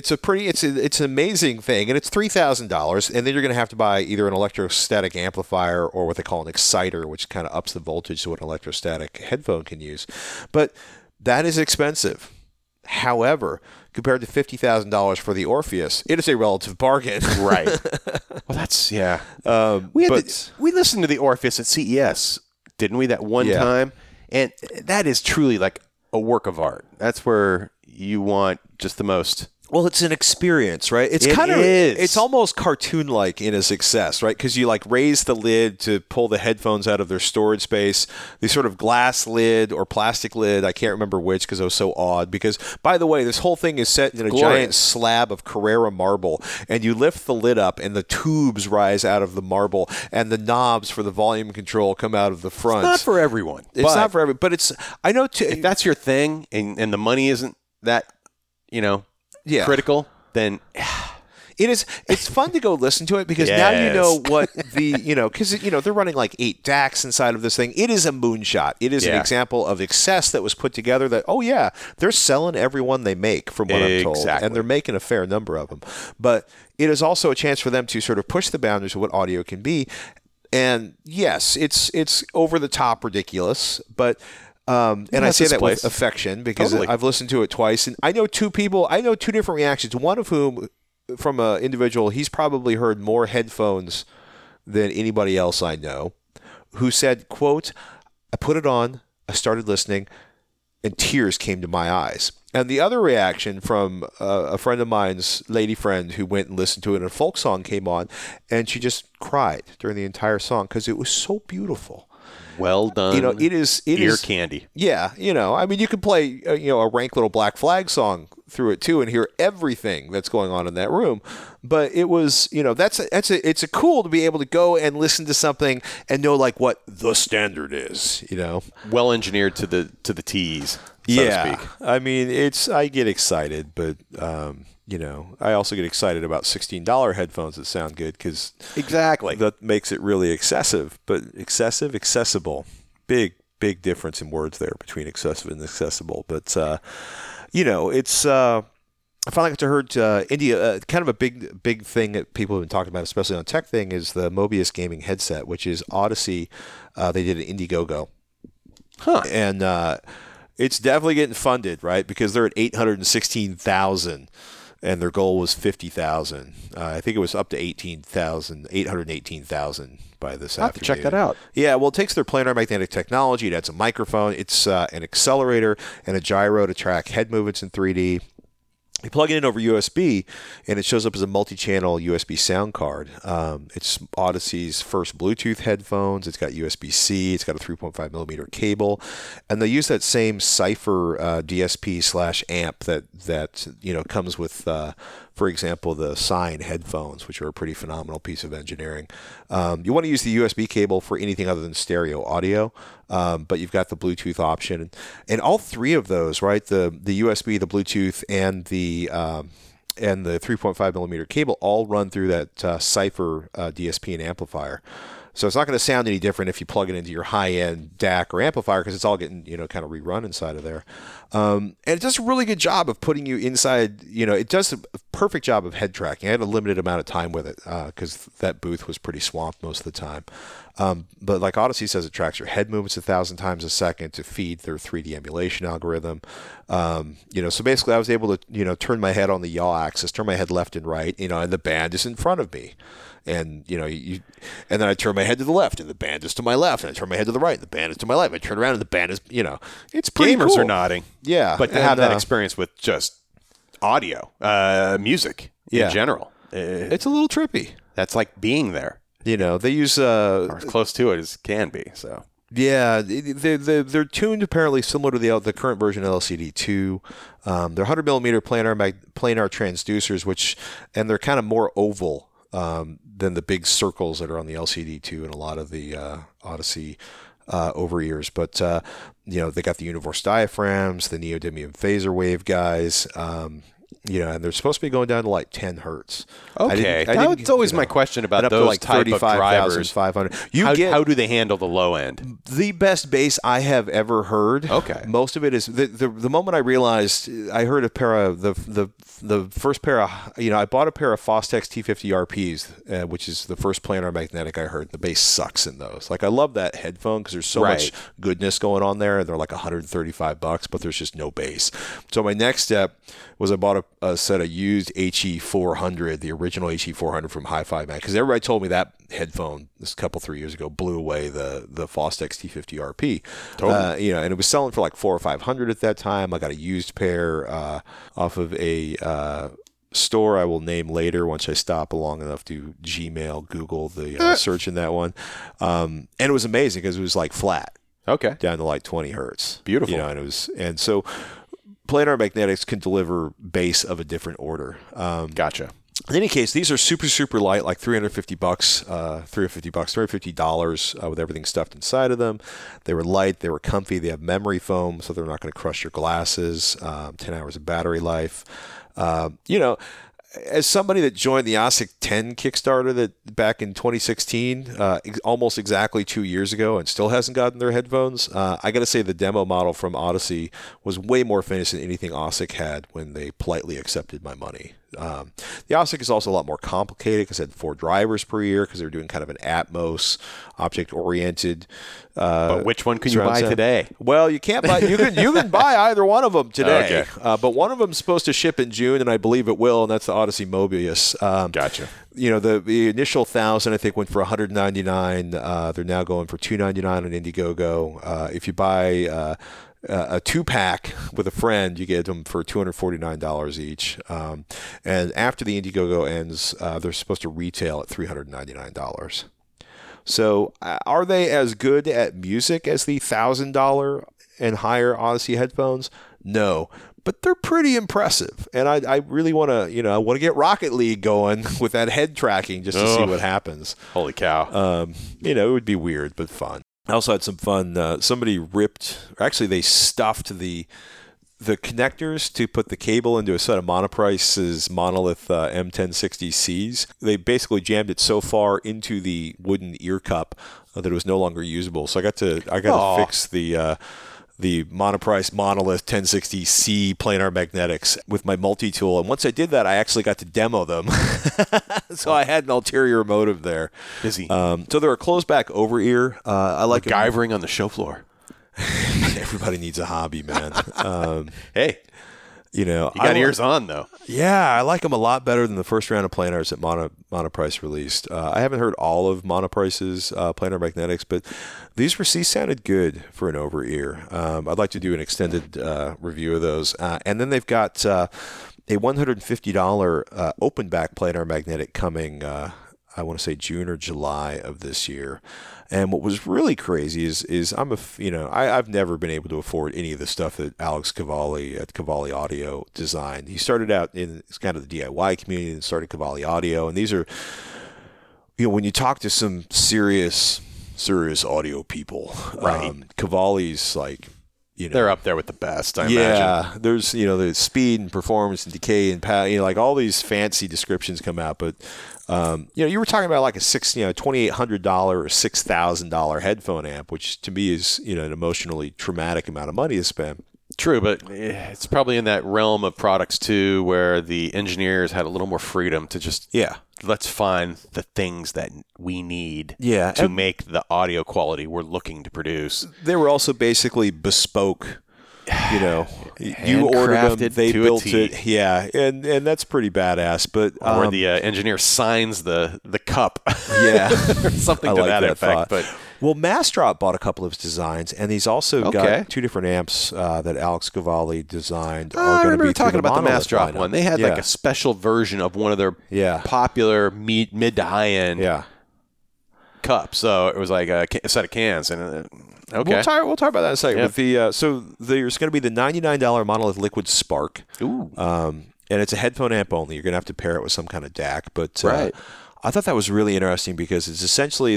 it's an amazing thing, and it's $3,000, and then you're going to have to buy either an electrostatic amplifier or what they call an exciter, which kind of ups the voltage to what an electrostatic headphone can use. But that is expensive. However, compared to $50,000 for the Orpheus, it is a relative bargain. Right. Well, that's, yeah. We listened to the Orpheus at CES, didn't we, that one time? And that is truly like a work of art. That's where you want just the most. Well, it's an experience, right? It's almost cartoon-like in a success, right? Because you raise the lid to pull the headphones out of their storage space. The sort of glass lid or plastic lid, I can't remember which because it was so odd. Because, by the way, this whole thing is set in a giant slab of Carrara marble, and you lift the lid up, and the tubes rise out of the marble, and the knobs for the volume control come out of the front. It's not for everyone. It's not for everyone, but it's. I know if that's your thing, and the money isn't that, critical, then it is. It's fun to go listen to it because now you know what because they're running like 8 DACs inside of this thing. It is a moonshot. It is an example of excess that was put together. That they're selling every one they make, from what I'm told, and they're making a fair number of them. But it is also a chance for them to sort of push the boundaries of what audio can be. And yes, it's over the top ridiculous, but. And I say that with affection because I've listened to it twice, and I know 2 different reactions. One of whom, from an individual, he's probably heard more headphones than anybody else I know, who said, quote, I put it on, I started listening, and tears came to my eyes. And the other reaction from a friend of mine's lady friend who went and listened to it, and a folk song came on, and she just cried during the entire song because it was so beautiful. Well done. It is ear candy. Yeah, I mean, you could play a Rank Little Black Flag song through it too and hear everything that's going on in that room. But it was, it's a cool to be able to go and listen to something and know what the standard is. Well engineered to the T's. So to speak. I mean, I get excited, but. I also get excited about $16 headphones that sound good because that makes it really excessive. But accessible, big difference in words there between excessive and accessible. But it's. I finally got to heard India. Kind of a big thing that people have been talking about, especially on Tech Thing, is the Mobius gaming headset, which is Odyssey. They did an Indiegogo, and it's definitely getting funded, right? Because they're at 816,000. And their goal was 50,000. I think it was up to 818,000 by this afternoon. I'll have to check that out. Yeah, well, it takes their planar magnetic technology. It adds a microphone. It's an accelerator and a gyro to track head movements in 3D. You plug it in over USB, and it shows up as a multi-channel USB sound card. It's Odyssey's first Bluetooth headphones. It's got USB-C. It's got a 3.5 millimeter cable, and they use that same Cypher DSP/amp that comes with, for example, the Sine headphones, which are a pretty phenomenal piece of engineering. You want to use the USB cable for anything other than stereo audio, but you've got the Bluetooth option, and all 3 of those, right? The USB, the Bluetooth, and the 3.5 millimeter cable all run through that Cypher DSP and amplifier. So it's not going to sound any different if you plug it into your high-end DAC or amplifier because it's all getting, kind of rerun inside of there. And it does a really good job of putting you inside, it does a perfect job of head tracking. I had a limited amount of time with it because that booth was pretty swamped most of the time. But like Odyssey says, it tracks your head movements 1,000 times a second to feed their 3D emulation algorithm. So basically I was able to, turn my head on the yaw axis, turn my head left and right, and the band is in front of me. And and then I turn my my head to the left, and the band is to my left, and I turn my head to the right, and the band is to my left. I turn around, and the band is, it's pretty Gamers cool. are nodding. Yeah. But to have that experience with just audio, music in general, it's a little trippy. that's like being there, They use or as close to it as can be. So yeah, they're tuned apparently similar to the current version of LCD2. They're 100 millimeter planar transducers, and they're kind of more oval than the big circles that are on the LCD2 and a lot of the Odyssey over ears. But they got the Univorce diaphragms, the neodymium phaser wave guys. And they're supposed to be going down to like 10 hertz. okay, that's always my question about and up to those like type of drivers. 35,500. How do they handle the low end? The best bass I have ever heard. Okay. Most of it is the moment I realized I heard a pair of the first pair of I bought a pair of Fostex T50 RPs, which is the first planar magnetic I heard. The bass sucks in those. Like I love that headphone because there's so much goodness going on there. They're like $135, but there's just no bass. So my next step was I bought a set of used HE400, the original HE400 from Hi-Fi Mag, because everybody told me that headphone this couple 3 years ago blew away the Fostex T50 RP. Totally. And it was selling for like $400 or $500 at that time. I got a used pair off of a store I will name later once I stop long enough to Gmail, Google the search in that one. And it was amazing because it was like flat. Okay. Down to like 20 hertz. Beautiful. And so planar magnetics can deliver bass of a different order. Gotcha. In any case, these are super, super light, like $350, $350 with everything stuffed inside of them. They were light, they were comfy, they have memory foam, so they're not going to crush your glasses. 10 hours of battery life. As somebody that joined the OSIC 10 Kickstarter that back in 2016, almost exactly 2 years ago, and still hasn't gotten their headphones, I got to say the demo model from Odyssey was way more finished than anything OSIC had when they politely accepted my money. The OSIC is also a lot more complicated because it had 4 drivers per ear because they were doing kind of an Atmos object-oriented. But which one can you buy today? Well, you can't buy. You can buy either one of them today. Okay. But one of them is supposed to ship in June, and I believe it will, and that's the Odyssey Mobius. Gotcha. The initial 1,000 I think went for $199. They're now going for $299 on Indiegogo. If you buy a 2-pack with a friend, you get them for $249 each. And after the Indiegogo ends, they're supposed to retail at $399. So are they as good at music as the $1,000 and higher Odyssey headphones? No. But they're pretty impressive. And I really want to, I want to get Rocket League going with that head tracking just to see what happens. Holy cow. It would be weird, but fun. I also had some fun. Somebody they stuffed the connectors to put the cable into a set of Monoprice's Monolith M1060Cs. They basically jammed it so far into the wooden ear cup that it was no longer usable. So I got to fix the Monoprice Monolith 1060C planar magnetics with my multi-tool. And once I did that, I actually got to demo them. So I had an ulterior motive there. Busy. So they're a closed back over ear. I like MacGyvering on the show floor. Everybody needs a hobby, man. Hey. You got ears on, though. Yeah, I like them a lot better than the first round of planars that Monoprice released. I haven't heard all of Monoprice's planar magnetics, but these sounded good for an over-ear. I'd like to do an extended review of those. And then they've got a $150 open-back planar magnetic coming, I want to say June or July of this year. And what was really crazy is I've never been able to afford any of the stuff that Alex Cavalli at Cavalli Audio designed. He started out in kind of the DIY community and started Cavalli Audio. And these are, when you talk to some serious audio people, right? Cavalli's like, they're up there with the best, I imagine. There's, the speed and performance and decay and like all these fancy descriptions come out. But, you were talking about like a $2,800 or $6,000 headphone amp, which to me is, an emotionally traumatic amount of money to spend. True, but it's probably in that realm of products too, where the engineers had a little more freedom to just let's find the things that we need to make the audio quality we're looking to produce. They were also basically bespoke you know, you ordered them, Handcrafted they to a built T. it. Yeah, and that's pretty badass. But Or the engineer signs the cup. yeah, or something I to like that effect. thought. But Well, Mastrop bought a couple of his designs, and he's also Okay. got 2 different amps that Alex Cavalli designed. I Are going to remember be through talking about the Monolith Mastrop lineup. one. They had yeah. like a special version of one of their Yeah. popular mid to high end yeah. cups. So it was like a set of cans. And okay. We'll talk about that in a second. Yeah. With the so there's going to be the $99 Monolith Liquid Spark. Ooh. And it's a headphone amp only. You're going to have to pair it with some kind of DAC. But Right. I thought that was really interesting because it's essentially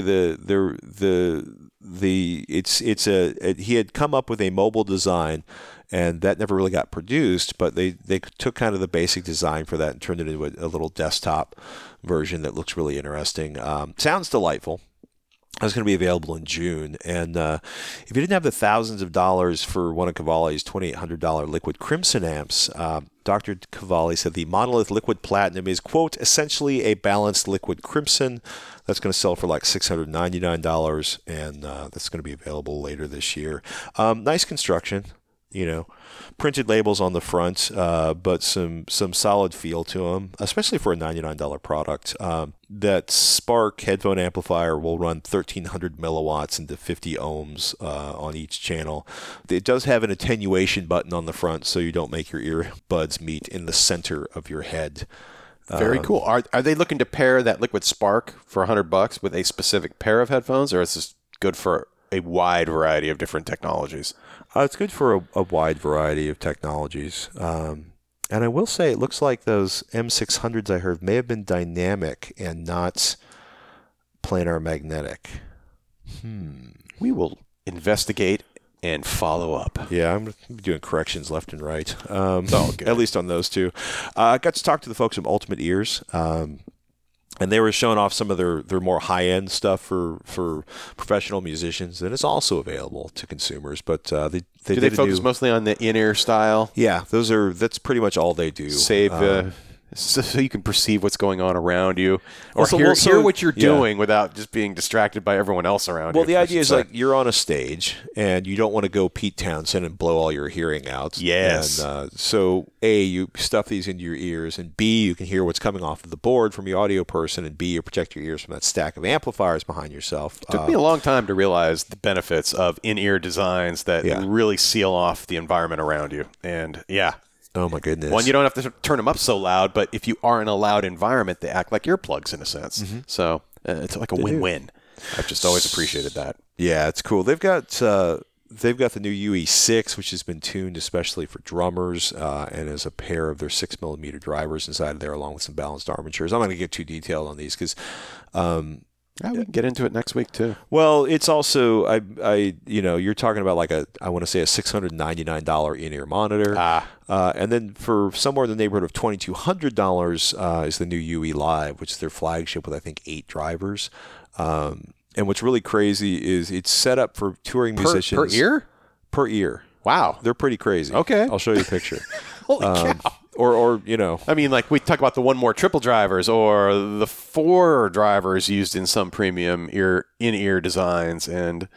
he had come up with a mobile design, and that never really got produced. But they took kind of the basic design for that and turned it into a little desktop version that looks really interesting. Sounds delightful. It's going to be available in June. And if you didn't have the thousands of dollars for one of Cavalli's $2,800 Liquid Crimson amps, Dr. Cavalli said the Monolith Liquid Platinum is, quote, essentially a balanced Liquid Crimson. That's going to sell for like $699, and that's going to be available later this year. Nice construction. You know, printed labels on the front, but some solid feel to them, especially for a $99 product. That Spark headphone amplifier will run 1,300 milliwatts into 50 ohms on each channel. It does have an attenuation button on the front, so you don't make your earbuds meet in the center of your head. Very cool. Are they looking to pair that Liquid Spark for $100 with a specific pair of headphones, or is this good for a wide variety of different technologies? It's good for a wide variety of technologies. And I will say it looks like those M600s I heard may have been dynamic and not planar magnetic. We will investigate and follow up. Yeah, I'm doing corrections left and right. all good. At least on those two. I got to talk to the folks from Ultimate Ears. And they were showing off some of their more high-end stuff for professional musicians, and it's also available to consumers. But they Do they focus mostly on the in-ear style? Yeah, that's pretty much all they do. Save so you can perceive what's going on around you, or Also- hear, also- hear what you're yeah. doing without just being distracted by everyone else around you. Well, the I idea should is say. like you're on a stage and you don't want to go Pete Townsend and blow all your hearing out. Yes. And so A, you stuff these into your ears, and B, you can hear what's coming off of the board from your audio person, and B, you protect your ears from that stack of amplifiers behind yourself. It took me a long time to realize the benefits of in-ear designs that Yeah. really seal off the environment around you. And yeah, Oh my goodness. one, you don't have to turn them up so loud, but if you are in a loud environment, they act like earplugs in a sense. So it's like a win-win. I've just always appreciated that. Yeah, it's cool. They've got the new UE6, which has been tuned especially for drummers, and as a pair of their 6mm drivers inside of there, along with some balanced armatures. I'm not going to get too detailed on these because, Yeah, we can get into it next week too. well, it's also you're talking about like I want to say a $699 in-ear monitor, and then for somewhere in the neighborhood of $2,200 is the new UE Live, which is their flagship with I think 8 drivers. And what's really crazy is it's set up for touring musicians Per ear? Per ear. Wow. They're pretty crazy. Okay. I'll show you a picture. Holy cow. Or I mean, like we talk about the 1 more triple drivers or the 4 drivers used in some premium in-ear designs, and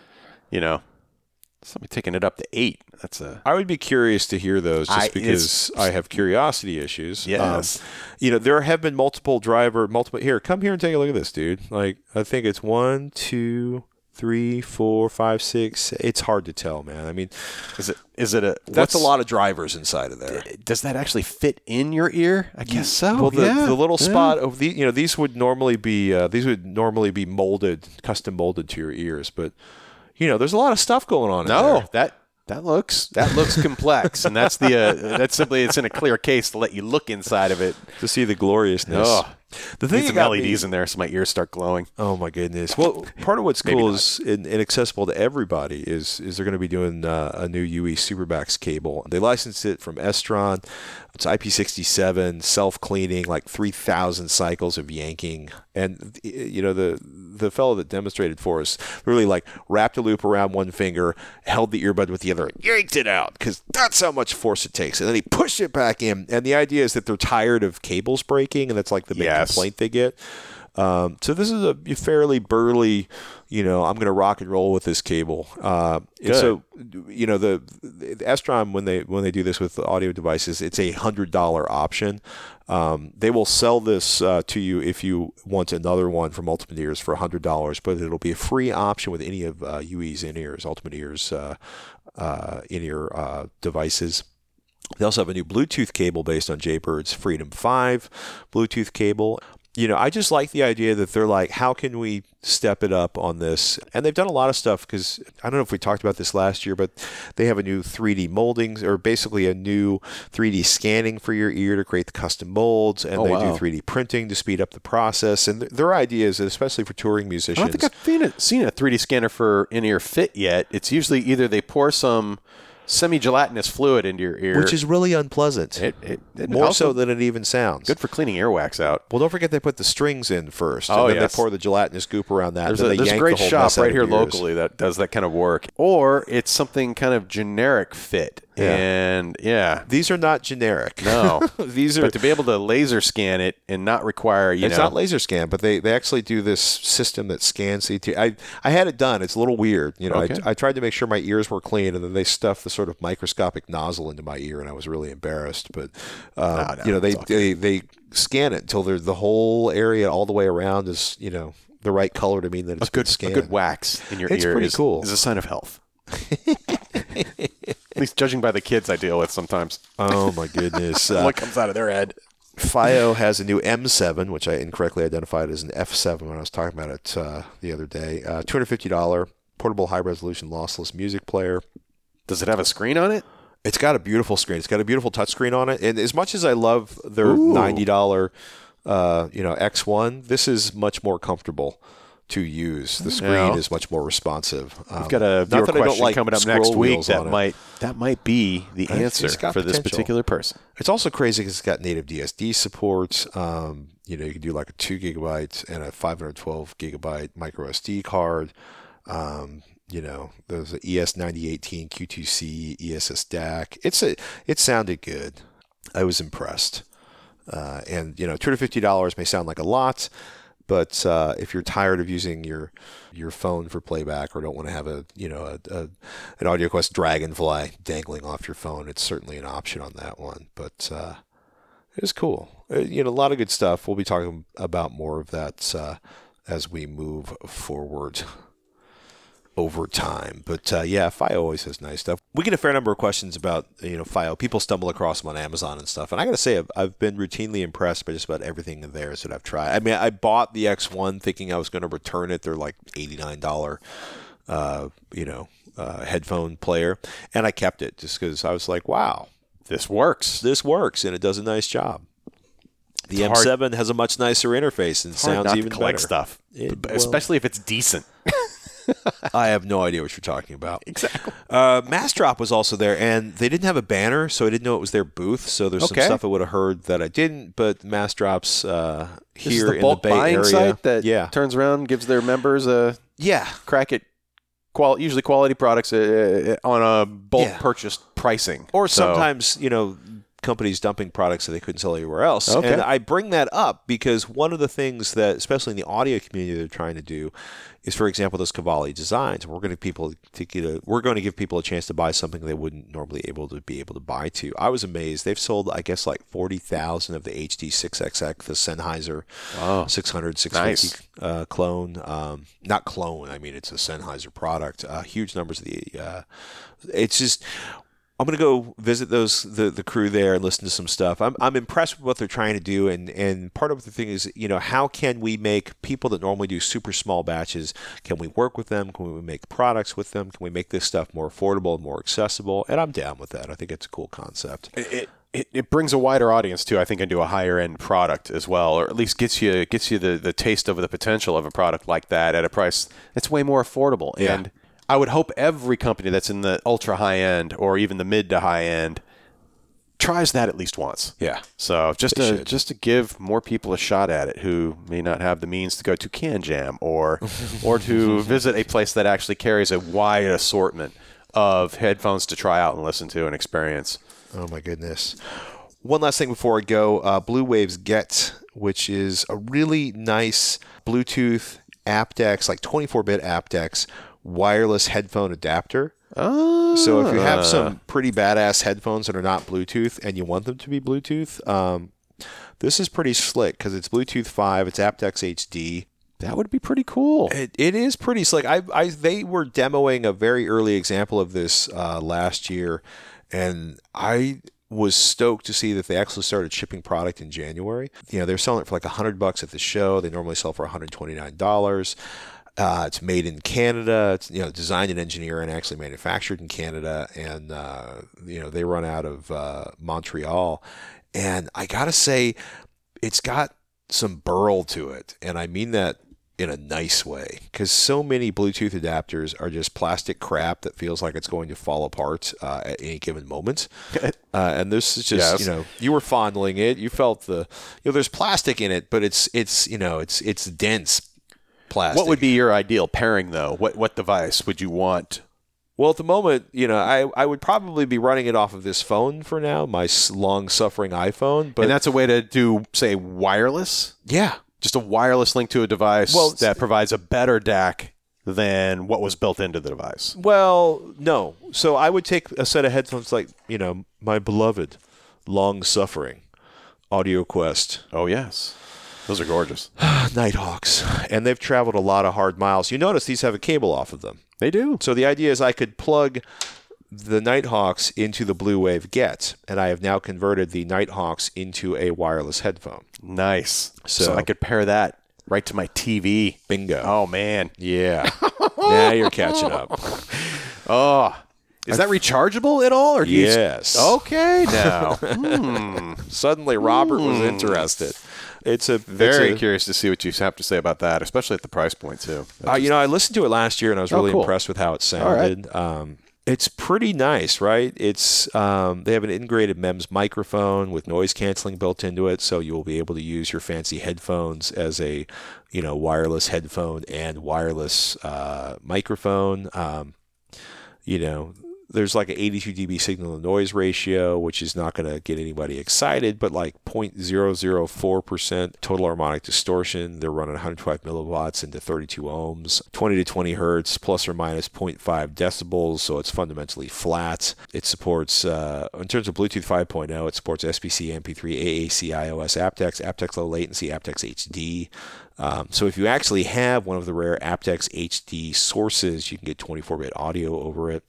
somebody taking it up to 8. That's I would be curious to hear those just it's- because I have curiosity issues. Yes. There have been multiple. Here, come here and take a look at this, dude. Like, I think it's 1, 2, 3, 4, 5, 6. It's hard to tell, man. I mean, is it a that's a lot of drivers inside of there. Does that actually fit in your ear? I guess so. Well, the little Yeah. spot of these would normally be molded, custom molded to your ears, but there's a lot of stuff going on. in No, there. that looks complex, and that's that's simply it's in a clear case to let you look inside of it. to see the gloriousness. Oh, The thing need some that got LEDs me- in there so my ears start glowing. Oh my goodness! Well, part of what's Maybe cool not. is inaccessible to everybody is they're going to be doing a new UE Supermax cable. They licensed it from Estron. It's IP67, self-cleaning, like 3,000 cycles of yanking, and the fellow that demonstrated for us really like wrapped a loop around one finger, held the earbud with the other, and yanked it out because that's how much force it takes, and then he pushed it back in. And the idea is that they're tired of cables breaking, and that's like the big Yes. complaint they get. So this is a fairly burly, I'm going to rock and roll with this cable. And so, the S-Drum, when they do this with audio devices, it's a $100 option. They will sell this to you if you want another one from Ultimate Ears for $100, but it'll be a free option with any of UE's in-ears, Ultimate Ears in-ear devices. They also have a new Bluetooth cable based on Jaybird's Freedom 5 Bluetooth cable. I just like the idea that they're like, how can we step it up on this? And they've done a lot of stuff because I don't know if we talked about this last year, but they have a new 3D moldings, or basically a new 3D scanning for your ear to create the custom molds. And they do 3D printing to speed up the process. And their idea is, especially for touring musicians. I don't think I've seen a 3D scanner for in-ear fit yet. It's usually either they pour some semi-gelatinous fluid into your ear, which is really unpleasant. It more so than it even sounds. Good for cleaning earwax out. Well, don't forget they put the strings in first, and then they pour the gelatinous goop around that. There's and then a great shop right here locally that does that kind of work. Or it's something kind of generic fit. Yeah. And these are not generic. No, these are. But to be able to laser scan it and not require it's not laser scan, but they actually do this system that scans CT. I had it done. It's a little weird. I tried to make sure my ears were clean, and then they stuffed the sort of microscopic nozzle into my ear, and I was really embarrassed. But they scan it until the whole area all the way around is the right color to mean that it's good scanned. A good wax in your ear. It's pretty cool. Is a sign of health. At least judging by the kids I deal with sometimes. Oh, my goodness. What comes out of their head? FiiO has a new M7, which I incorrectly identified as an F7 when I was talking about it the other day. $250 portable high-resolution lossless music player. Does it have a screen on it? It's got a beautiful screen. It's got a beautiful touchscreen on it. And as much as I love their $90 X1, this is much more comfortable to use. The screen is much more responsive. We've got a viewer question coming up next week that might be the answer for this particular person. It's also crazy because it's got native DSD support. You can do like a 2 gigabyte and a 512 gigabyte micro SD card. There's an ES9018 Q2C ESS DAC. It sounded good. I was impressed. And $250 may sound like a lot, but if you're tired of using your phone for playback, or don't want to have an AudioQuest Dragonfly dangling off your phone, it's certainly an option on that one. But it was cool. A lot of good stuff. We'll be talking about more of that as we move forward over time. But FiiO always has nice stuff. We get a fair number of questions about FiiO. People stumble across them on Amazon and stuff. And I got to say, I've been routinely impressed by just about everything of theirs that I've tried. I mean, I bought the X1 thinking I was going to return it. They're like $89, headphone player, and I kept it just because I was like, wow, this works, and it does a nice job. The M7 has a much nicer interface and sounds even better. Stuff, especially if it's decent. I have no idea what you're talking about. Exactly. Massdrop was also there, and they didn't have a banner, so I didn't know it was their booth. So there's some stuff I would have heard that I didn't. But Massdrop's here in the Bay Area site that turns around and gives their members a crack at usually quality products on a bulk purchased pricing, or sometimes companies dumping products that they couldn't sell anywhere else. Okay. And I bring that up because one of the things that, especially in the audio community, they're trying to do is, for example, those Cavalli designs. We're going to give people a chance to buy something they wouldn't normally be able to buy to. I was amazed. They've sold, I guess, like 40,000 of the HD6XX, the Sennheiser 600, 650 clone. Not clone. I mean, it's a Sennheiser product. Huge numbers of the. It's just. I'm going to go visit the crew there and listen to some stuff. I'm impressed with what they're trying to do, and part of the thing is, how can we make people that normally do super small batches, can we work with them? Can we make products with them? Can we make this stuff more affordable and more accessible? And I'm down with that. I think it's a cool concept. It brings a wider audience too, I think, into a higher end product as well, or at least gets you the taste of the potential of a product like that at a price that's way more affordable. Yeah. And I would hope every company that's in the ultra high end or even the mid to high end tries that at least once. Yeah. So just to give more people a shot at it who may not have the means to go to CanJam or to visit a place that actually carries a wide assortment of headphones to try out and listen to and experience. Oh my goodness. One last thing before I go, Blue Waves Get, which is a really nice Bluetooth aptX, like 24-bit aptX wireless headphone adapter. Oh. So if you have some pretty badass headphones that are not Bluetooth and you want them to be Bluetooth, this is pretty slick because it's Bluetooth 5, it's aptX HD. That would be pretty cool. It is pretty slick. They were demoing a very early example of this last year, and I was stoked to see that they actually started shipping product in January. They're selling it for like $100 at the show. They normally sell for $129. It's made in Canada. It's designed and engineered and actually manufactured in Canada, and they run out of Montreal. And I gotta say, it's got some burl to it, and I mean that in a nice way, because so many Bluetooth adapters are just plastic crap that feels like it's going to fall apart at any given moment. And this is just, you were fondling it. You felt there's plastic in it, but it's dense plastic. What would be your ideal pairing, though? What device would you want? Well, at the moment, I would probably be running it off of this phone for now, my long-suffering iPhone. But and that's a way to do, say, wireless? Yeah. Just a wireless link to a device that provides a better DAC than what was built into the device. Well, no. So I would take a set of headphones like, my beloved, long-suffering AudioQuest. Oh, yes. Those are gorgeous. Nighthawks. And they've traveled a lot of hard miles. You notice these have a cable off of them. They do. So the idea is I could plug the Nighthawks into the Blue Wave Get, and I have now converted the Nighthawks into a wireless headphone. Nice. So I could pair that right to my TV. Bingo. Oh, man. Yeah. Now you're catching up. Oh. Is that rechargeable at all? Or yes. Okay, now. Suddenly Robert was interested. Very curious to see what you have to say about that, especially at the price point, too. I listened to it last year, and I was really impressed with how it sounded. Right. It's pretty nice, right? It's they have an integrated MEMS microphone with noise canceling built into it, so you will be able to use your fancy headphones as a wireless headphone and wireless microphone. There's like an 82 dB signal to noise ratio, which is not going to get anybody excited, but like 0.004% total harmonic distortion. They're running 105 milliwatts into 32 ohms, 20 to 20 hertz, plus or minus 0.5 decibels, so it's fundamentally flat. It supports, in terms of Bluetooth 5.0, it supports SBC, MP3, AAC, iOS, aptX, aptX low latency, aptX HD. So if you actually have one of the rare aptX HD sources, you can get 24-bit audio over it.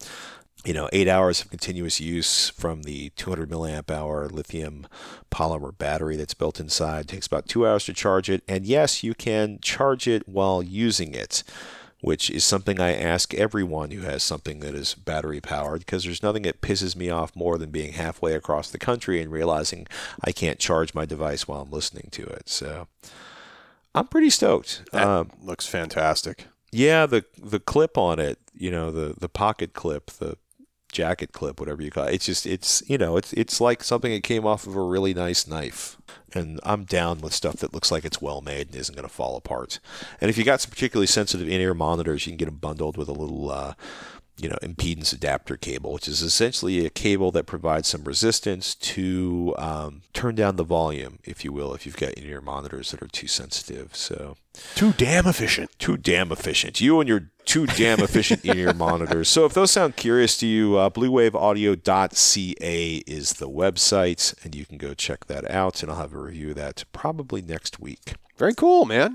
8 hours of continuous use from the 200 milliamp hour lithium polymer battery that's built inside. It takes about 2 hours to charge it. And yes, you can charge it while using it, which is something I ask everyone who has something that is battery powered, because there's nothing that pisses me off more than being halfway across the country and realizing I can't charge my device while I'm listening to it. So I'm pretty stoked. That looks fantastic. Yeah, the clip on it, the pocket clip, the jacket clip, whatever you call it. It's like something that came off of a really nice knife. And I'm down with stuff that looks like it's well made and isn't going to fall apart. And if you got some particularly sensitive in-ear monitors, you can get them bundled with a little impedance adapter cable, which is essentially a cable that provides some resistance to turn down the volume, if you will, if you've got in-ear monitors that are too sensitive. So too damn efficient. You and your too damn efficient in-ear monitors. So if those sound curious to you, bluewaveaudio.ca is the website, and you can go check that out, and I'll have a review of that probably next week. Very cool, man.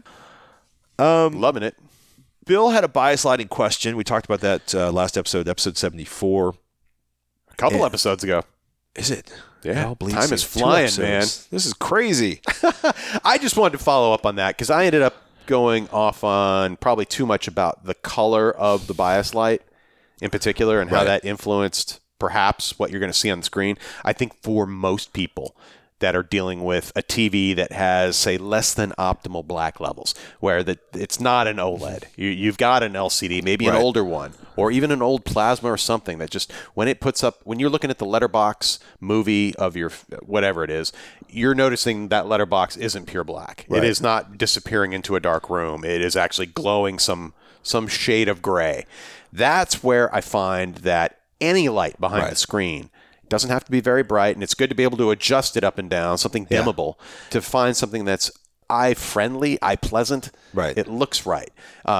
Loving it. Bill had a bias lighting question. We talked about that last episode 74. A couple episodes ago. Is it? Yeah. Time is flying, man. This is crazy. I just wanted to follow up on that because I ended up going off on probably too much about the color of the bias light in particular and how that influenced perhaps what you're going to see on the screen. I think for most people that are dealing with a TV that has, say, less than optimal black levels, where it's not an OLED. You've got an LCD, maybe an older one, or even an old plasma or something that just, when you're looking at the letterbox movie of your, whatever it is, you're noticing that letterbox isn't pure black. Right. It is not disappearing into a dark room. It is actually glowing some shade of gray. That's where I find that any light behind the screen Doesn't have to be very bright, and it's good to be able to adjust it up and down, something dimmable, to find something that's eye-friendly, eye-pleasant. Right. It looks right.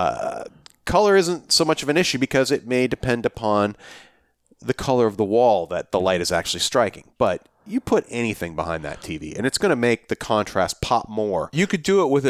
Color isn't so much of an issue because it may depend upon the color of the wall that the light is actually striking. But you put anything behind that TV, and it's going to make the contrast pop more. You could do it with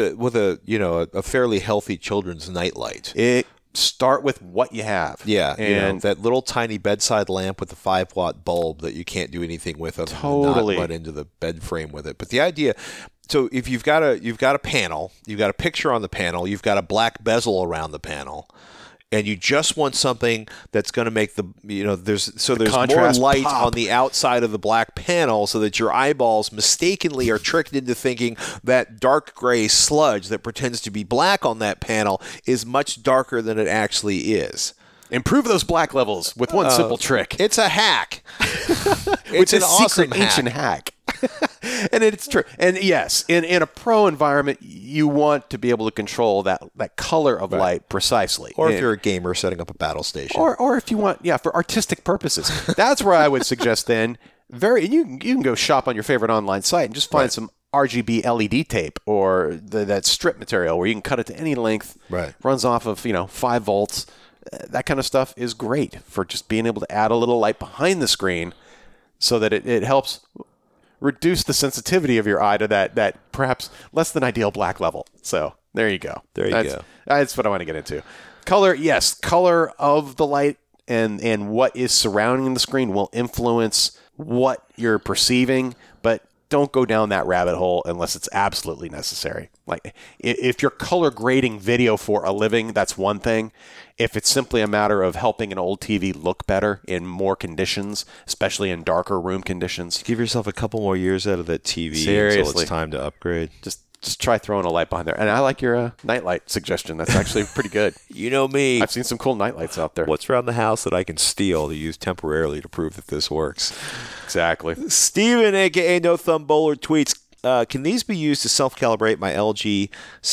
a fairly healthy children's nightlight. Start with what you have. Yeah, and that little tiny bedside lamp with the 5-watt bulb that you can't do anything with other Totally. than not butt into the bed frame with it. But the idea, so if you've got a panel, you've got a picture on the panel, you've got a black bezel around the panel, and you just want something that's going to make there's more contrast light pop. on the outside of the black panel so that your eyeballs mistakenly are tricked into thinking that dark gray sludge that pretends to be black on that panel is much darker than it actually is. improve those black levels with one simple trick. It's a hack. It's an a awesome secret ancient hack. And it's true. And yes, in a pro environment, you want to be able to control that color of light precisely. Or if you're a gamer setting up a battle station. Or if you want, for artistic purposes. That's where I would suggest then, you can go shop on your favorite online site and just find some RGB LED tape or that strip material where you can cut it to any length. Right. Runs off of 5 volts. That kind of stuff is great for just being able to add a little light behind the screen so that it helps reduce the sensitivity of your eye to that perhaps less than ideal black level. So there you go. That's what I want to get into. Color, yes. Color of the light and what is surrounding the screen will influence what you're perceiving, but don't go down that rabbit hole unless it's absolutely necessary. Like if you're color grading video for a living, that's one thing. If it's simply a matter of helping an old TV look better in more conditions, especially in darker room conditions, give yourself a couple more years out of that TV Seriously. until it's time to upgrade. Just try throwing a light behind there. And I like your nightlight suggestion. That's actually pretty good. You know me. I've seen some cool nightlights out there. What's around the house that I can steal to use temporarily to prove that this works? Exactly. Steven, a.k.a. No Thumb Bowler, tweets, can these be used to self-calibrate my LG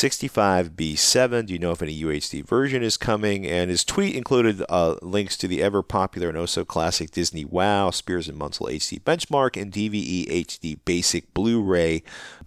65B7? Do you know if any UHD version is coming? And his tweet included links to the ever-popular and oh-so-classic Disney WOW, Spears & Munsell HD Benchmark, and DVE HD Basic Blu-ray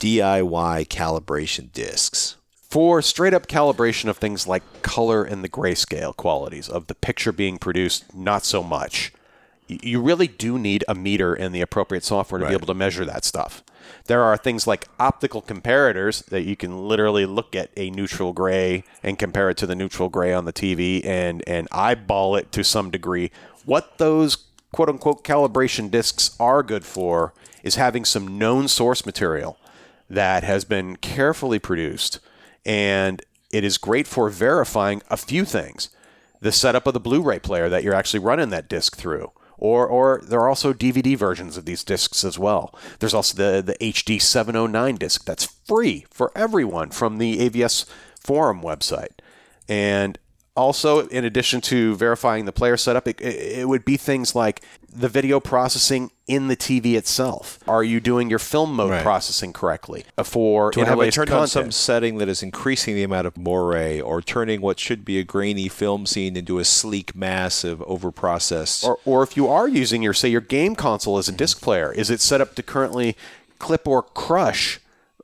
DIY calibration discs. For straight-up calibration of things like color and the grayscale qualities of the picture being produced, not so much. You really do need a meter and the appropriate software to be able to measure that stuff. There are things like optical comparators that you can literally look at a neutral gray and compare it to the neutral gray on the TV and eyeball it to some degree. What those quote-unquote calibration discs are good for is having some known source material that has been carefully produced, and it is great for verifying a few things. The setup of the Blu-ray player that you're actually running that disc through. Or there are also DVD versions of these discs as well. There's also the HD 709 disc that's free for everyone from the AVS forum website. And also, in addition to verifying the player setup, it would be things like the video processing in the TV itself. Are you doing your film mode processing correctly for to have it interlaced turned content? on some setting that is increasing the amount of moire, or turning what should be a grainy film scene into a sleek mass of overprocessed. Or if you are using your game console as a disc player, is it set up to currently clip or crush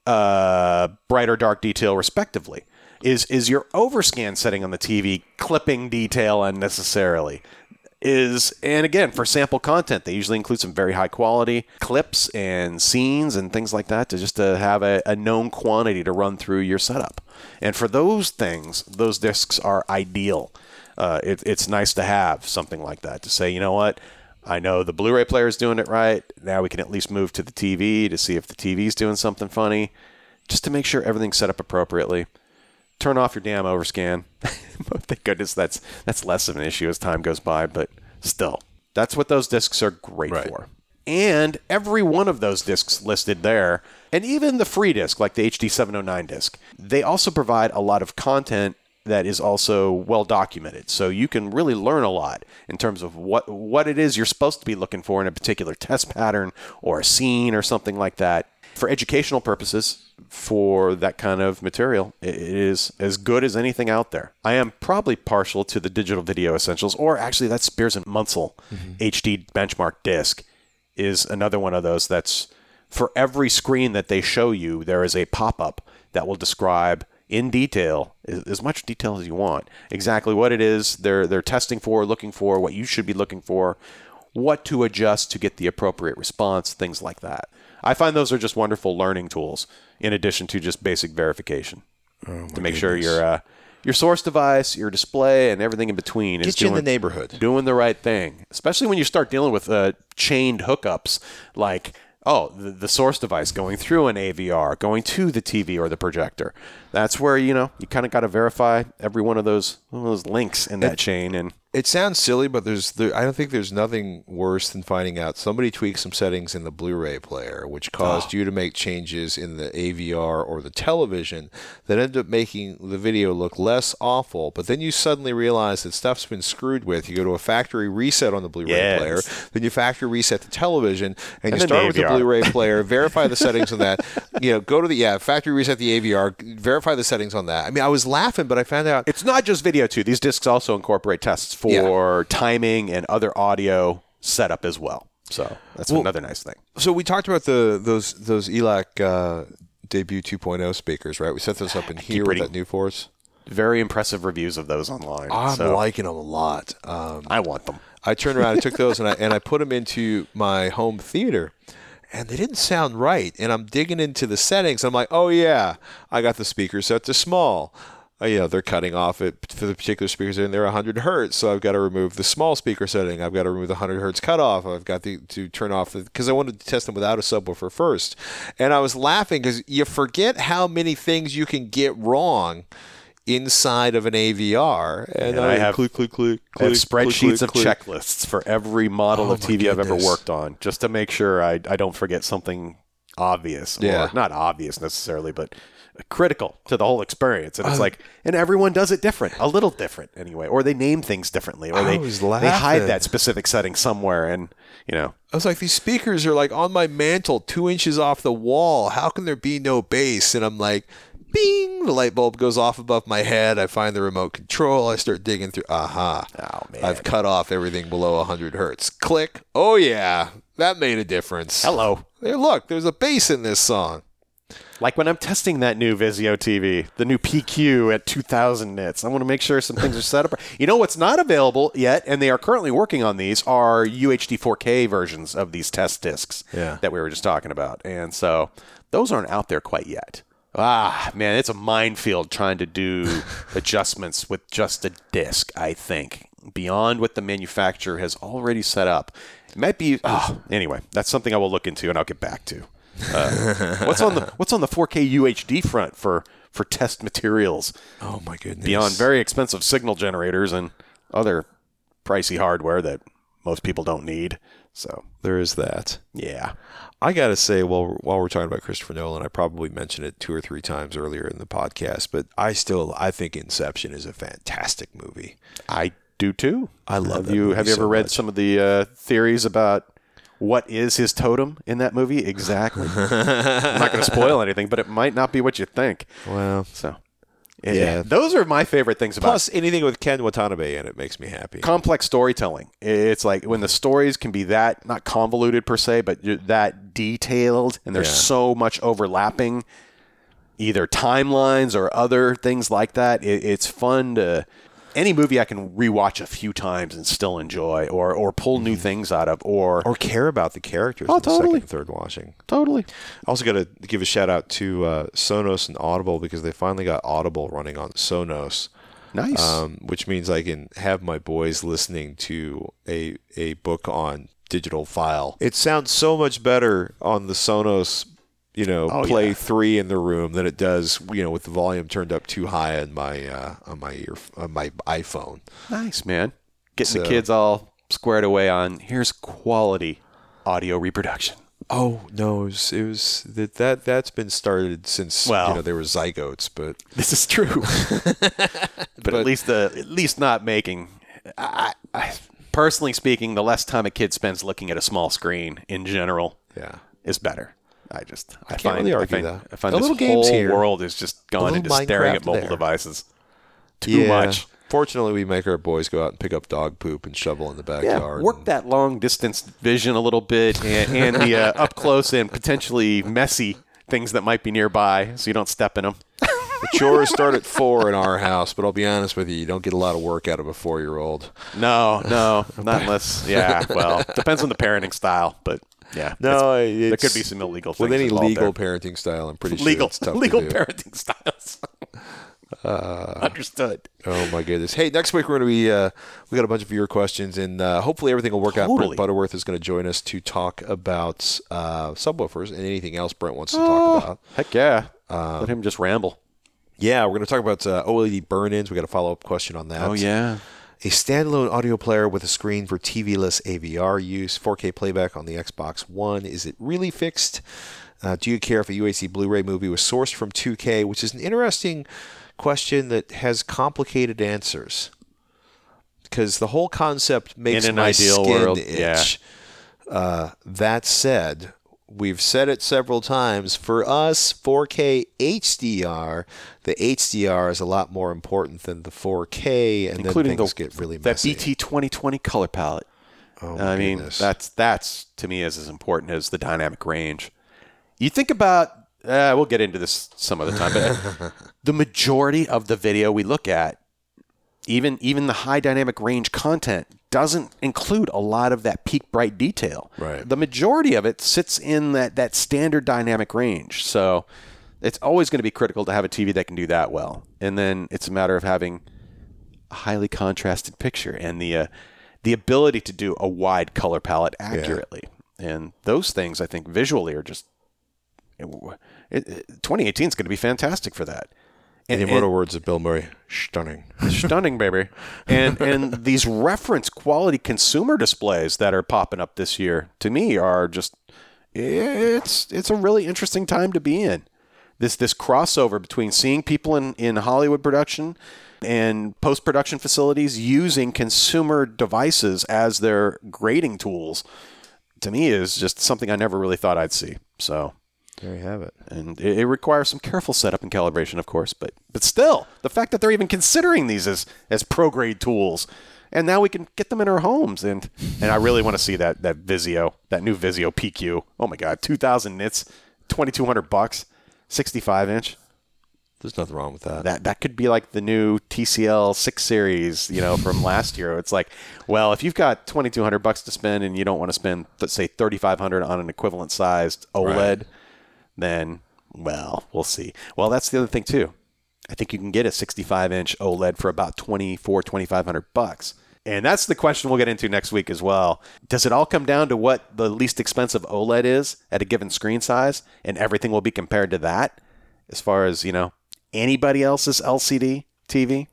bright or dark detail respectively? Is your overscan setting on the TV clipping detail unnecessarily? And again, for sample content, they usually include some very high quality clips and scenes and things like that to have a known quantity to run through your setup. And for those things, those discs are ideal. It's nice to have something like that to say, you know what, I know the Blu-ray player is doing it right. Now we can at least move to the TV to see if the TV is doing something funny, just to make sure everything's set up appropriately. Turn off your damn overscan. Thank goodness that's less of an issue as time goes by, but still, that's what those discs are great for. And every one of those discs listed there, and even the free disc, like the HD 709 disc, they also provide a lot of content that is also well documented. So you can really learn a lot in terms of what it is you're supposed to be looking for in a particular test pattern or a scene or something like that. For educational purposes, for that kind of material, it is as good as anything out there. I am probably partial to the Digital Video Essentials, or actually that's Spears & Munsell HD Benchmark disc. is another one of those that's for every screen that they show you, there is a pop-up that will describe in detail, as much detail as you want, exactly what it is they're testing for, looking for, what you should be looking for, what to adjust to get the appropriate response, things like that. I find those are just wonderful learning tools in addition to just basic verification to make sure your source device, your display, and everything in between is you in the neighborhood. Doing the right thing, especially when you start dealing with chained hookups like, the source device going through an AVR, going to the TV or the projector. That's where, you kind of got to verify every one of those links in that chain. And it sounds silly, but I don't think there's nothing worse than finding out somebody tweaked some settings in the Blu-ray player, which caused you to make changes in the AVR or the television that ended up making the video look less awful. But then you suddenly realize that stuff's been screwed with. You go to a factory reset on the Blu-ray player, then you factory reset the television, and you start with the Blu-ray player, verify the settings on that. Go to the factory reset the AVR, verify the settings on that. I mean, I was laughing, but I found out it's not just video too. These discs also incorporate tests for timing and other audio setup as well. So that's another nice thing. So we talked about those ELAC debut 2.0 speakers, right? We set those up in here with that new Force. Very impressive reviews of those online. I'm liking them a lot. I want them. I turned around and took those and I put them into my home theater. And they didn't sound right. And I'm digging into the settings. I'm like, oh, yeah, I got the speaker set to small. They're cutting off it for the particular speakers in there 100 hertz. So I've got to remove the small speaker setting. I've got to remove the 100 hertz cutoff. I've got to turn off because I wanted to test them without a subwoofer first. And I was laughing because you forget how many things you can get wrong inside of an AVR. And I have spreadsheets of click. checklists for every model of TV I've ever worked on, just to make sure I don't forget something obvious. Or not obvious necessarily, but critical to the whole experience. And it's and everyone does it different, a little different anyway, or they name things differently, or they hide that specific setting somewhere. And, I was like, these speakers are like on my mantle, 2 inches off the wall. How can there be no bass? And I'm like, bing, the light bulb goes off above my head. I find the remote control. I start digging through. Aha. Oh, man. I've cut off everything below 100 hertz. Click. Oh, yeah. That made a difference. Hello. There, look, there's a bass in this song. Like when I'm testing that new Vizio TV, the new PQ at 2,000 nits, I want to make sure some things are set up. What's not available yet, and they are currently working on these, are UHD 4K versions of these test discs that we were just talking about. And so those aren't out there quite yet. Man, it's a minefield trying to do adjustments with just a disc, I think, beyond what the manufacturer has already set up. It might be... anyway, that's something I will look into, and I'll get back to. What's on the 4K UHD front for test materials? Oh, my goodness. Beyond very expensive signal generators and other pricey hardware that most people don't need. So there is that. Yeah. I got to say, while we're talking about Christopher Nolan, I probably mentioned it 2 or 3 times earlier in the podcast, but I think Inception is a fantastic movie. I do too. I love that movie. Have you ever read some of the theories about what is his totem in that movie exactly? I'm not going to spoil anything, but it might not be what you think. Well, so yeah, those are my favorite things about. Plus, anything with Ken Watanabe in it makes me happy. Complex storytelling. It's like when the stories can be that not convoluted per se, but that detailed, and there's so much overlapping, either timelines or other things like that. It's fun to. Any movie I can rewatch a few times and still enjoy, or pull new things out of, or care about the characters in the second and third watching. Totally. I also got to give a shout out to Sonos and Audible because they finally got Audible running on Sonos. Nice. Which means I can have my boys listening to a book on digital file. It sounds so much better on the Sonos Play 3 in the room than it does, with the volume turned up too high on my iPhone. Nice, man. Getting the kids all squared away on here's quality audio reproduction. Oh no, it was that's been started since they were zygotes, but this is true. but at least not making. I personally speaking, the less time a kid spends looking at a small screen in general, is better. I find that. this whole world has just gone into staring at mobile devices too much. Fortunately, we make our boys go out and pick up dog poop and shovel in the backyard. Work that long distance vision a little bit and the up close and potentially messy things that might be nearby so you don't step in them. The chores start at 4 in our house, but I'll be honest with you don't get a lot of work out of a 4-year-old. No, not unless, well, depends on the parenting style, but yeah. No, there could be some illegal things. With any legal there. parenting style, I'm pretty sure it's tough legal to do. parenting styles. Understood. Oh my goodness! Hey, next week we're going to be we got a bunch of viewer questions, and hopefully everything will work out. Brent Butterworth is going to join us to talk about subwoofers and anything else Brent wants to talk about. Heck yeah! Let him just ramble. Yeah, we're going to talk about OLED burn-ins. We got a follow-up question on that. Oh yeah. A standalone audio player with a screen for TV-less AVR use, 4K playback on the Xbox One. Is it really fixed? Do you care if a UHD Blu-ray movie was sourced from 2K? Which is an interesting question that has complicated answers. Because the whole concept makes my skin itch. Yeah. That said, we've said it several times. For us, 4K HDR, the HDR is a lot more important than the 4K, and including then things get really messy. That BT 2020 color palette. Oh, I mean, goodness. that's to me as important as the dynamic range. You think about, we'll get into this some other time, but the majority of the video we look at, even the high dynamic range content, doesn't include a lot of that peak bright detail. Right. The majority of it sits in that standard dynamic range. So it's always going to be critical to have a TV that can do that well. And then it's a matter of having a highly contrasted picture and the ability to do a wide color palette accurately. Yeah. And those things, I think, visually are just 2018 is going to be fantastic for that. In the immortal words of Bill Murray, stunning. Stunning, baby. And these reference quality consumer displays that are popping up this year, to me, are just, it's a really interesting time to be in. This crossover between seeing people in Hollywood production and post-production facilities using consumer devices as their grading tools, to me, is just something I never really thought I'd see. So there you have it. And it requires some careful setup and calibration, of course, but still, the fact that they're even considering these as pro-grade tools, and now we can get them in our homes, and I really want to see that Vizio, that new Vizio PQ. Oh my God, 2,000 nits, $2,200, 65-inch. There's nothing wrong with that. That could be like the new TCL 6 Series, from last year. It's like, well, if you've got $2,200 to spend and you don't want to spend, let's say, $3,500 on an equivalent sized OLED. Right. Then, well, we'll see. Well, that's the other thing, too. I think you can get a 65-inch OLED for about $2,500. And that's the question we'll get into next week as well. Does it all come down to what the least expensive OLED is at a given screen size, and everything will be compared to that as far as, anybody else's LCD TV?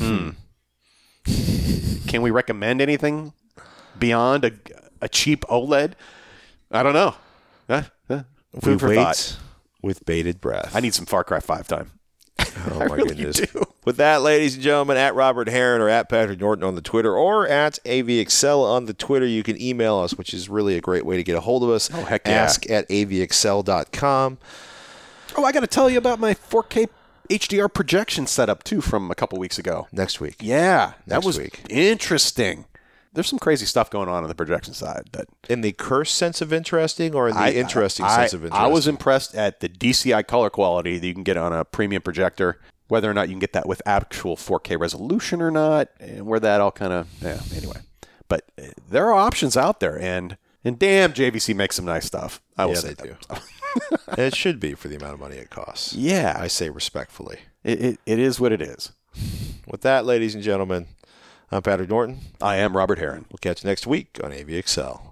Can we recommend anything beyond a cheap OLED? I don't know. Food for thought. With bated breath. I need some Far Cry 5 time. Oh, my really goodness. do. With that, ladies and gentlemen, at Robert Heron or at Patrick Norton on the Twitter or at AVXL on the Twitter, you can email us, which is really a great way to get a hold of us. Oh, heck yeah. Ask at avxl.com. Oh, I got to tell you about my 4K HDR projection setup, too, from a couple weeks ago. Next week. Yeah. That was week. Interesting. There's some crazy stuff going on the projection side. In the curse sense of interesting or in the interesting sense of interesting? I was impressed at the DCI color quality that you can get on a premium projector, whether or not you can get that with actual 4K resolution or not, and where that all kind of, anyway. But there are options out there, and damn, JVC makes some nice stuff. I will say they that. do. It should be for the amount of money it costs. Yeah. I say respectfully. It is what it is. With that, ladies and gentlemen, I'm Patrick Norton. I am Robert Heron. We'll catch you next week on AVXL.